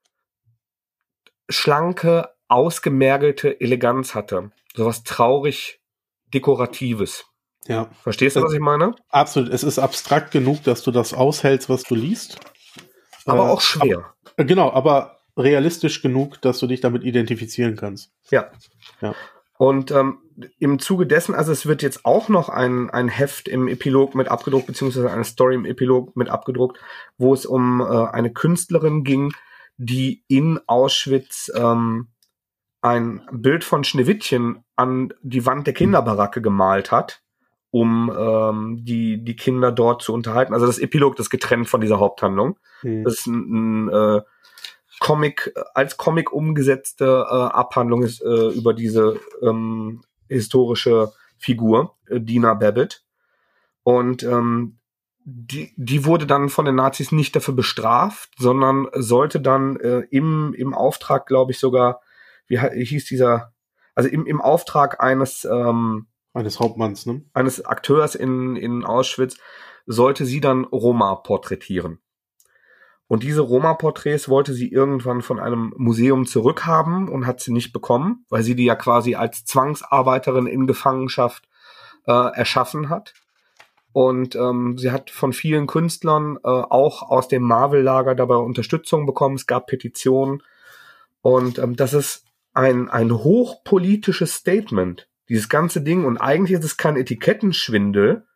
schlanke, ausgemergelte Eleganz hatte. Sowas traurig Dekoratives. Ja. Verstehst du, was ich meine? Absolut. Es ist abstrakt genug, dass du das aushältst, was du liest. Aber äh, auch schwer. Ab, genau, aber realistisch genug, dass du dich damit identifizieren kannst. Ja. Ja. Und ähm, im Zuge dessen, also es wird jetzt auch noch ein, ein Heft im Epilog mit abgedruckt, beziehungsweise eine Story im Epilog mit abgedruckt, wo es um äh, eine Künstlerin ging, die in Auschwitz ähm, ein Bild von Schneewittchen an die Wand der Kinderbaracke gemalt hat, um ähm, die die Kinder dort zu unterhalten. Also das Epilog ist getrennt von dieser Haupthandlung. Mhm. Das ist ein, ein äh, Comic, als Comic umgesetzte äh, Abhandlung ist äh, über diese ähm, historische Figur, äh, Dina Babbitt. Und ähm, die, die wurde dann von den Nazis nicht dafür bestraft, sondern sollte dann äh, im, im Auftrag, glaube ich, sogar, wie hieß dieser, also im, im Auftrag eines ähm, eines Hauptmanns, ne? Eines Akteurs in, in Auschwitz, sollte sie dann Roma porträtieren. Und diese Roma-Porträts wollte sie irgendwann von einem Museum zurückhaben und hat sie nicht bekommen, weil sie die ja quasi als Zwangsarbeiterin in Gefangenschaft äh, erschaffen hat. Und ähm, sie hat von vielen Künstlern äh, auch aus dem Marvel-Lager dabei Unterstützung bekommen. Es gab Petitionen. Und ähm, das ist ein, ein hochpolitisches Statement, dieses ganze Ding. Und eigentlich ist es kein Etikettenschwindel,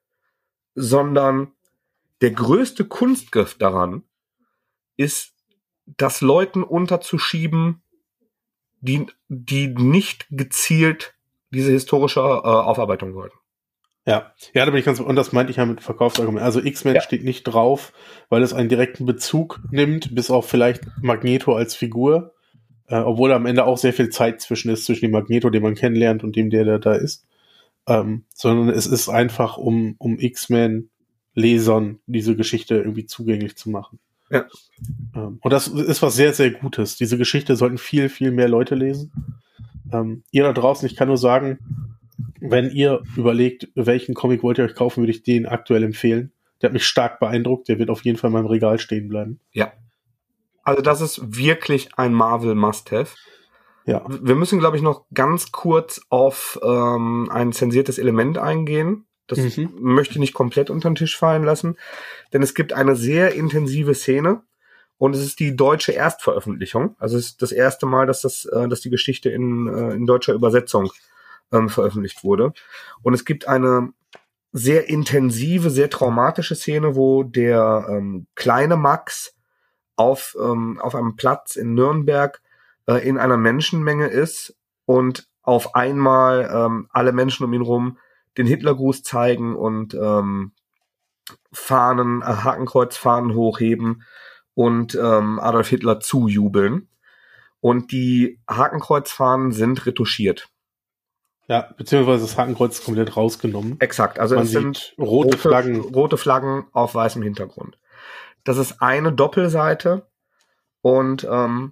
sondern der größte Kunstgriff daran ist, das Leuten unterzuschieben, die, die nicht gezielt diese historische äh, Aufarbeitung wollten. Ja, ja, da bin ich ganz, und das meinte ich ja mit Verkaufsargument. Also X-Men ja. steht nicht drauf, weil es einen direkten Bezug nimmt, bis auf vielleicht Magneto als Figur, äh, obwohl da am Ende auch sehr viel Zeit zwischen ist, zwischen dem Magneto, den man kennenlernt, und dem, der, der da ist. Ähm, sondern es ist einfach, um, um X-Men-Lesern diese Geschichte irgendwie zugänglich zu machen. Ja. Ähm, und das ist was sehr, sehr Gutes. Diese Geschichte sollten viel, viel mehr Leute lesen. Ähm, ihr da draußen, ich kann nur sagen, wenn ihr überlegt, welchen Comic wollt ihr euch kaufen, würde ich den aktuell empfehlen. Der hat mich stark beeindruckt. Der wird auf jeden Fall in meinem Regal stehen bleiben. Ja. Also das ist wirklich ein Marvel Must-Have. Ja. Wir müssen, glaube ich, noch ganz kurz auf ähm, ein zensiertes Element eingehen. Das mhm. möchte ich nicht komplett unter den Tisch fallen lassen. Denn es gibt eine sehr intensive Szene. Und es ist die deutsche Erstveröffentlichung. Also es ist das erste Mal, dass das, äh, dass die Geschichte in, äh, in deutscher Übersetzung ähm, veröffentlicht wurde. Und es gibt eine sehr intensive, sehr traumatische Szene, wo der ähm, kleine Max auf, ähm, auf einem Platz in Nürnberg äh, in einer Menschenmenge ist und auf einmal ähm, alle Menschen um ihn rum den Hitlergruß zeigen und ähm, Fahnen, äh, Hakenkreuzfahnen hochheben und ähm, Adolf Hitler zujubeln. Und die Hakenkreuzfahnen sind retuschiert. Ja, beziehungsweise das Hakenkreuz ist komplett rausgenommen. Exakt, also Man es sind rote, rote Flaggen. Rote Flaggen auf weißem Hintergrund. Das ist eine Doppelseite und ähm,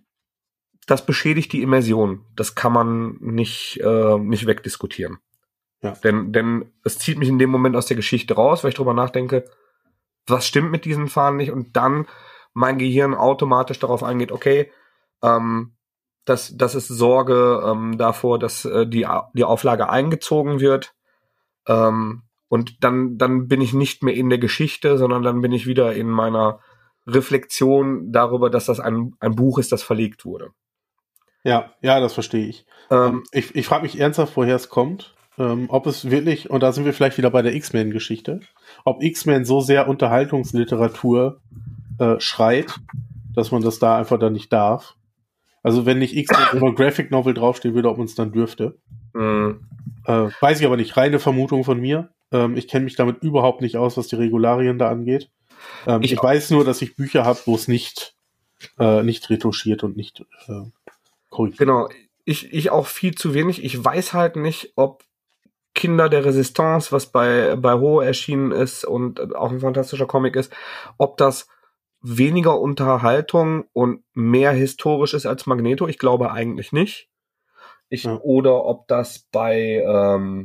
das beschädigt die Immersion. Das kann man nicht, äh, nicht wegdiskutieren. Ja. Denn, denn es zieht mich in dem Moment aus der Geschichte raus, weil ich drüber nachdenke, was stimmt mit diesen Fahnen nicht, und dann mein Gehirn automatisch darauf eingeht, okay, ähm, das, das ist Sorge ähm, davor, dass äh, die, die Auflage eingezogen wird. Ähm, und dann, dann bin ich nicht mehr in der Geschichte, sondern dann bin ich wieder in meiner Reflexion darüber, dass das ein, ein Buch ist, das verlegt wurde. Ja, ja, das verstehe ich. Ähm, ich ich frage mich ernsthaft, woher es kommt. Ähm, ob es wirklich, und da sind wir vielleicht wieder bei der X-Men-Geschichte, ob X-Men so sehr Unterhaltungsliteratur äh, schreit, dass man das da einfach dann nicht darf. Also wenn nicht X-Men oder Graphic Novel draufstehen würde, ob man es dann dürfte. mh. Äh, weiß ich aber nicht. Reine Vermutung von mir. Ähm, ich kenne mich damit überhaupt nicht aus, was die Regularien da angeht. Ähm, ich Ich- ich weiß nur, dass ich Bücher habe, wo es nicht, äh, nicht retuschiert und nicht äh, korrigiert. Genau, ich, ich auch viel zu wenig. Ich weiß halt nicht, ob Kinder der Resistance, was bei, bei Ho erschienen ist und auch ein fantastischer Comic ist, ob das weniger Unterhaltung und mehr historisch ist als Magneto. Ich glaube eigentlich nicht. Ich, Ja. Oder ob das bei, ähm,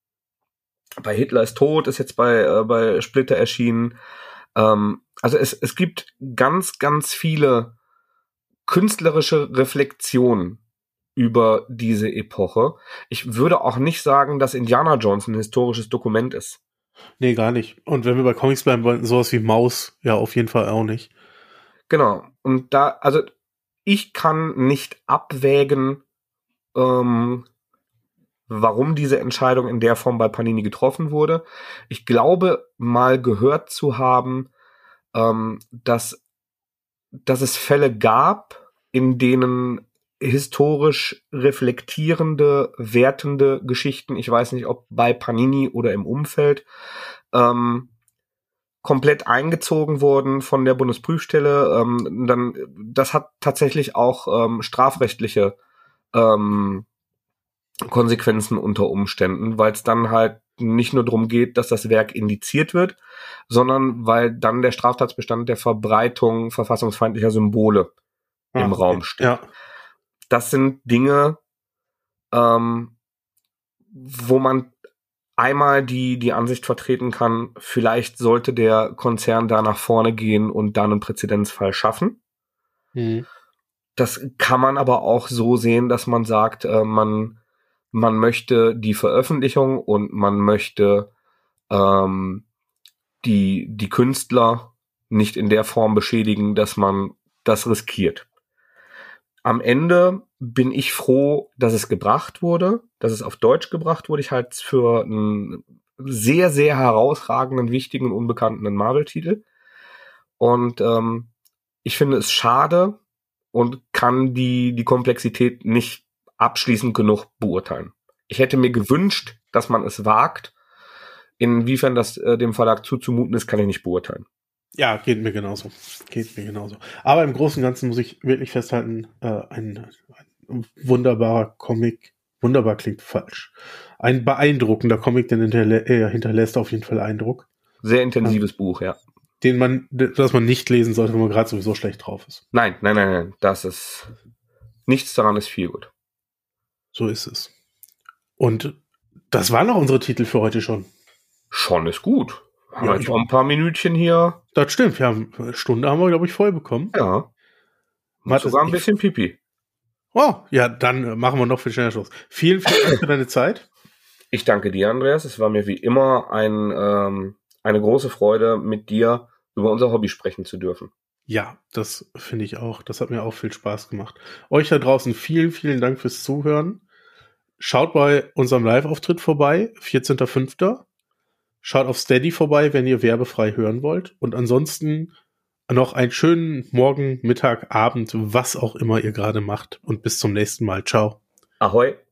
bei Hitler ist tot, ist jetzt bei, äh, bei Splitter erschienen. Ähm, also es, es gibt ganz, ganz viele künstlerische Reflexionen über diese Epoche. Ich würde auch nicht sagen, dass Indiana Jones ein historisches Dokument ist. Nee, gar nicht. Und wenn wir bei Comics bleiben wollen, sowas wie Maus, ja, auf jeden Fall auch nicht. Genau. Und da, also ich kann nicht abwägen, ähm, warum diese Entscheidung in der Form bei Panini getroffen wurde. Ich glaube, mal gehört zu haben, ähm, dass, dass es Fälle gab, in denen historisch reflektierende, wertende Geschichten, ich weiß nicht, ob bei Panini oder im Umfeld, ähm, komplett eingezogen wurden von der Bundesprüfstelle. Ähm, dann, das hat tatsächlich auch ähm, strafrechtliche ähm, Konsequenzen unter Umständen, weil es dann halt nicht nur darum geht, dass das Werk indiziert wird, sondern weil dann der Straftatsbestand der Verbreitung verfassungsfeindlicher Symbole Ah, im okay. Raum steht. Ja. Das sind Dinge, ähm, wo man einmal die, die Ansicht vertreten kann, vielleicht sollte der Konzern da nach vorne gehen und dann einen Präzedenzfall schaffen. Mhm. Das kann man aber auch so sehen, dass man sagt, äh, man, man möchte die Veröffentlichung und man möchte ähm, die, die Künstler nicht in der Form beschädigen, dass man das riskiert. Am Ende bin ich froh, dass es gebracht wurde, dass es auf Deutsch gebracht wurde. Ich halte es für einen sehr, sehr herausragenden, wichtigen und unbekannten Marvel-Titel. Und ähm, ich finde es schade und kann die, die Komplexität nicht abschließend genug beurteilen. Ich hätte mir gewünscht, dass man es wagt. Inwiefern das äh, dem Verlag zuzumuten ist, kann ich nicht beurteilen. Ja, geht mir genauso. Geht mir genauso. Aber im Großen und Ganzen muss ich wirklich festhalten, äh, ein, ein wunderbarer Comic. Wunderbar klingt falsch. Ein beeindruckender Comic, den hinterlä äh, hinterlässt auf jeden Fall Eindruck. Sehr intensives ja. Buch, ja. Den man, das man nicht lesen sollte, wenn man gerade sowieso schlecht drauf ist. Nein, nein, nein, nein. Das ist, nichts daran ist viel gut. So ist es. Und das waren auch unsere Titel für heute schon. Schon ist gut. Haben Ja, wir jetzt auch ein paar Minütchen hier. Das stimmt. Ja, eine Stunde haben wir, glaube ich, voll bekommen. Ja. Macht sogar ein ich- bisschen Pipi. Oh, ja, dann äh, machen wir noch viel schneller Schluss. Vielen, vielen Dank für deine Zeit. Ich danke dir, Andreas. Es war mir wie immer ein, ähm, eine große Freude, mit dir über unser Hobby sprechen zu dürfen. Ja, das finde ich auch. Das hat mir auch viel Spaß gemacht. Euch da draußen vielen, vielen Dank fürs Zuhören. Schaut bei unserem Live-Auftritt vorbei, vierzehnter fünfter Schaut auf Steady vorbei, wenn ihr werbefrei hören wollt. Und ansonsten noch einen schönen Morgen, Mittag, Abend, was auch immer ihr gerade macht. Und bis zum nächsten Mal. Ciao. Ahoi.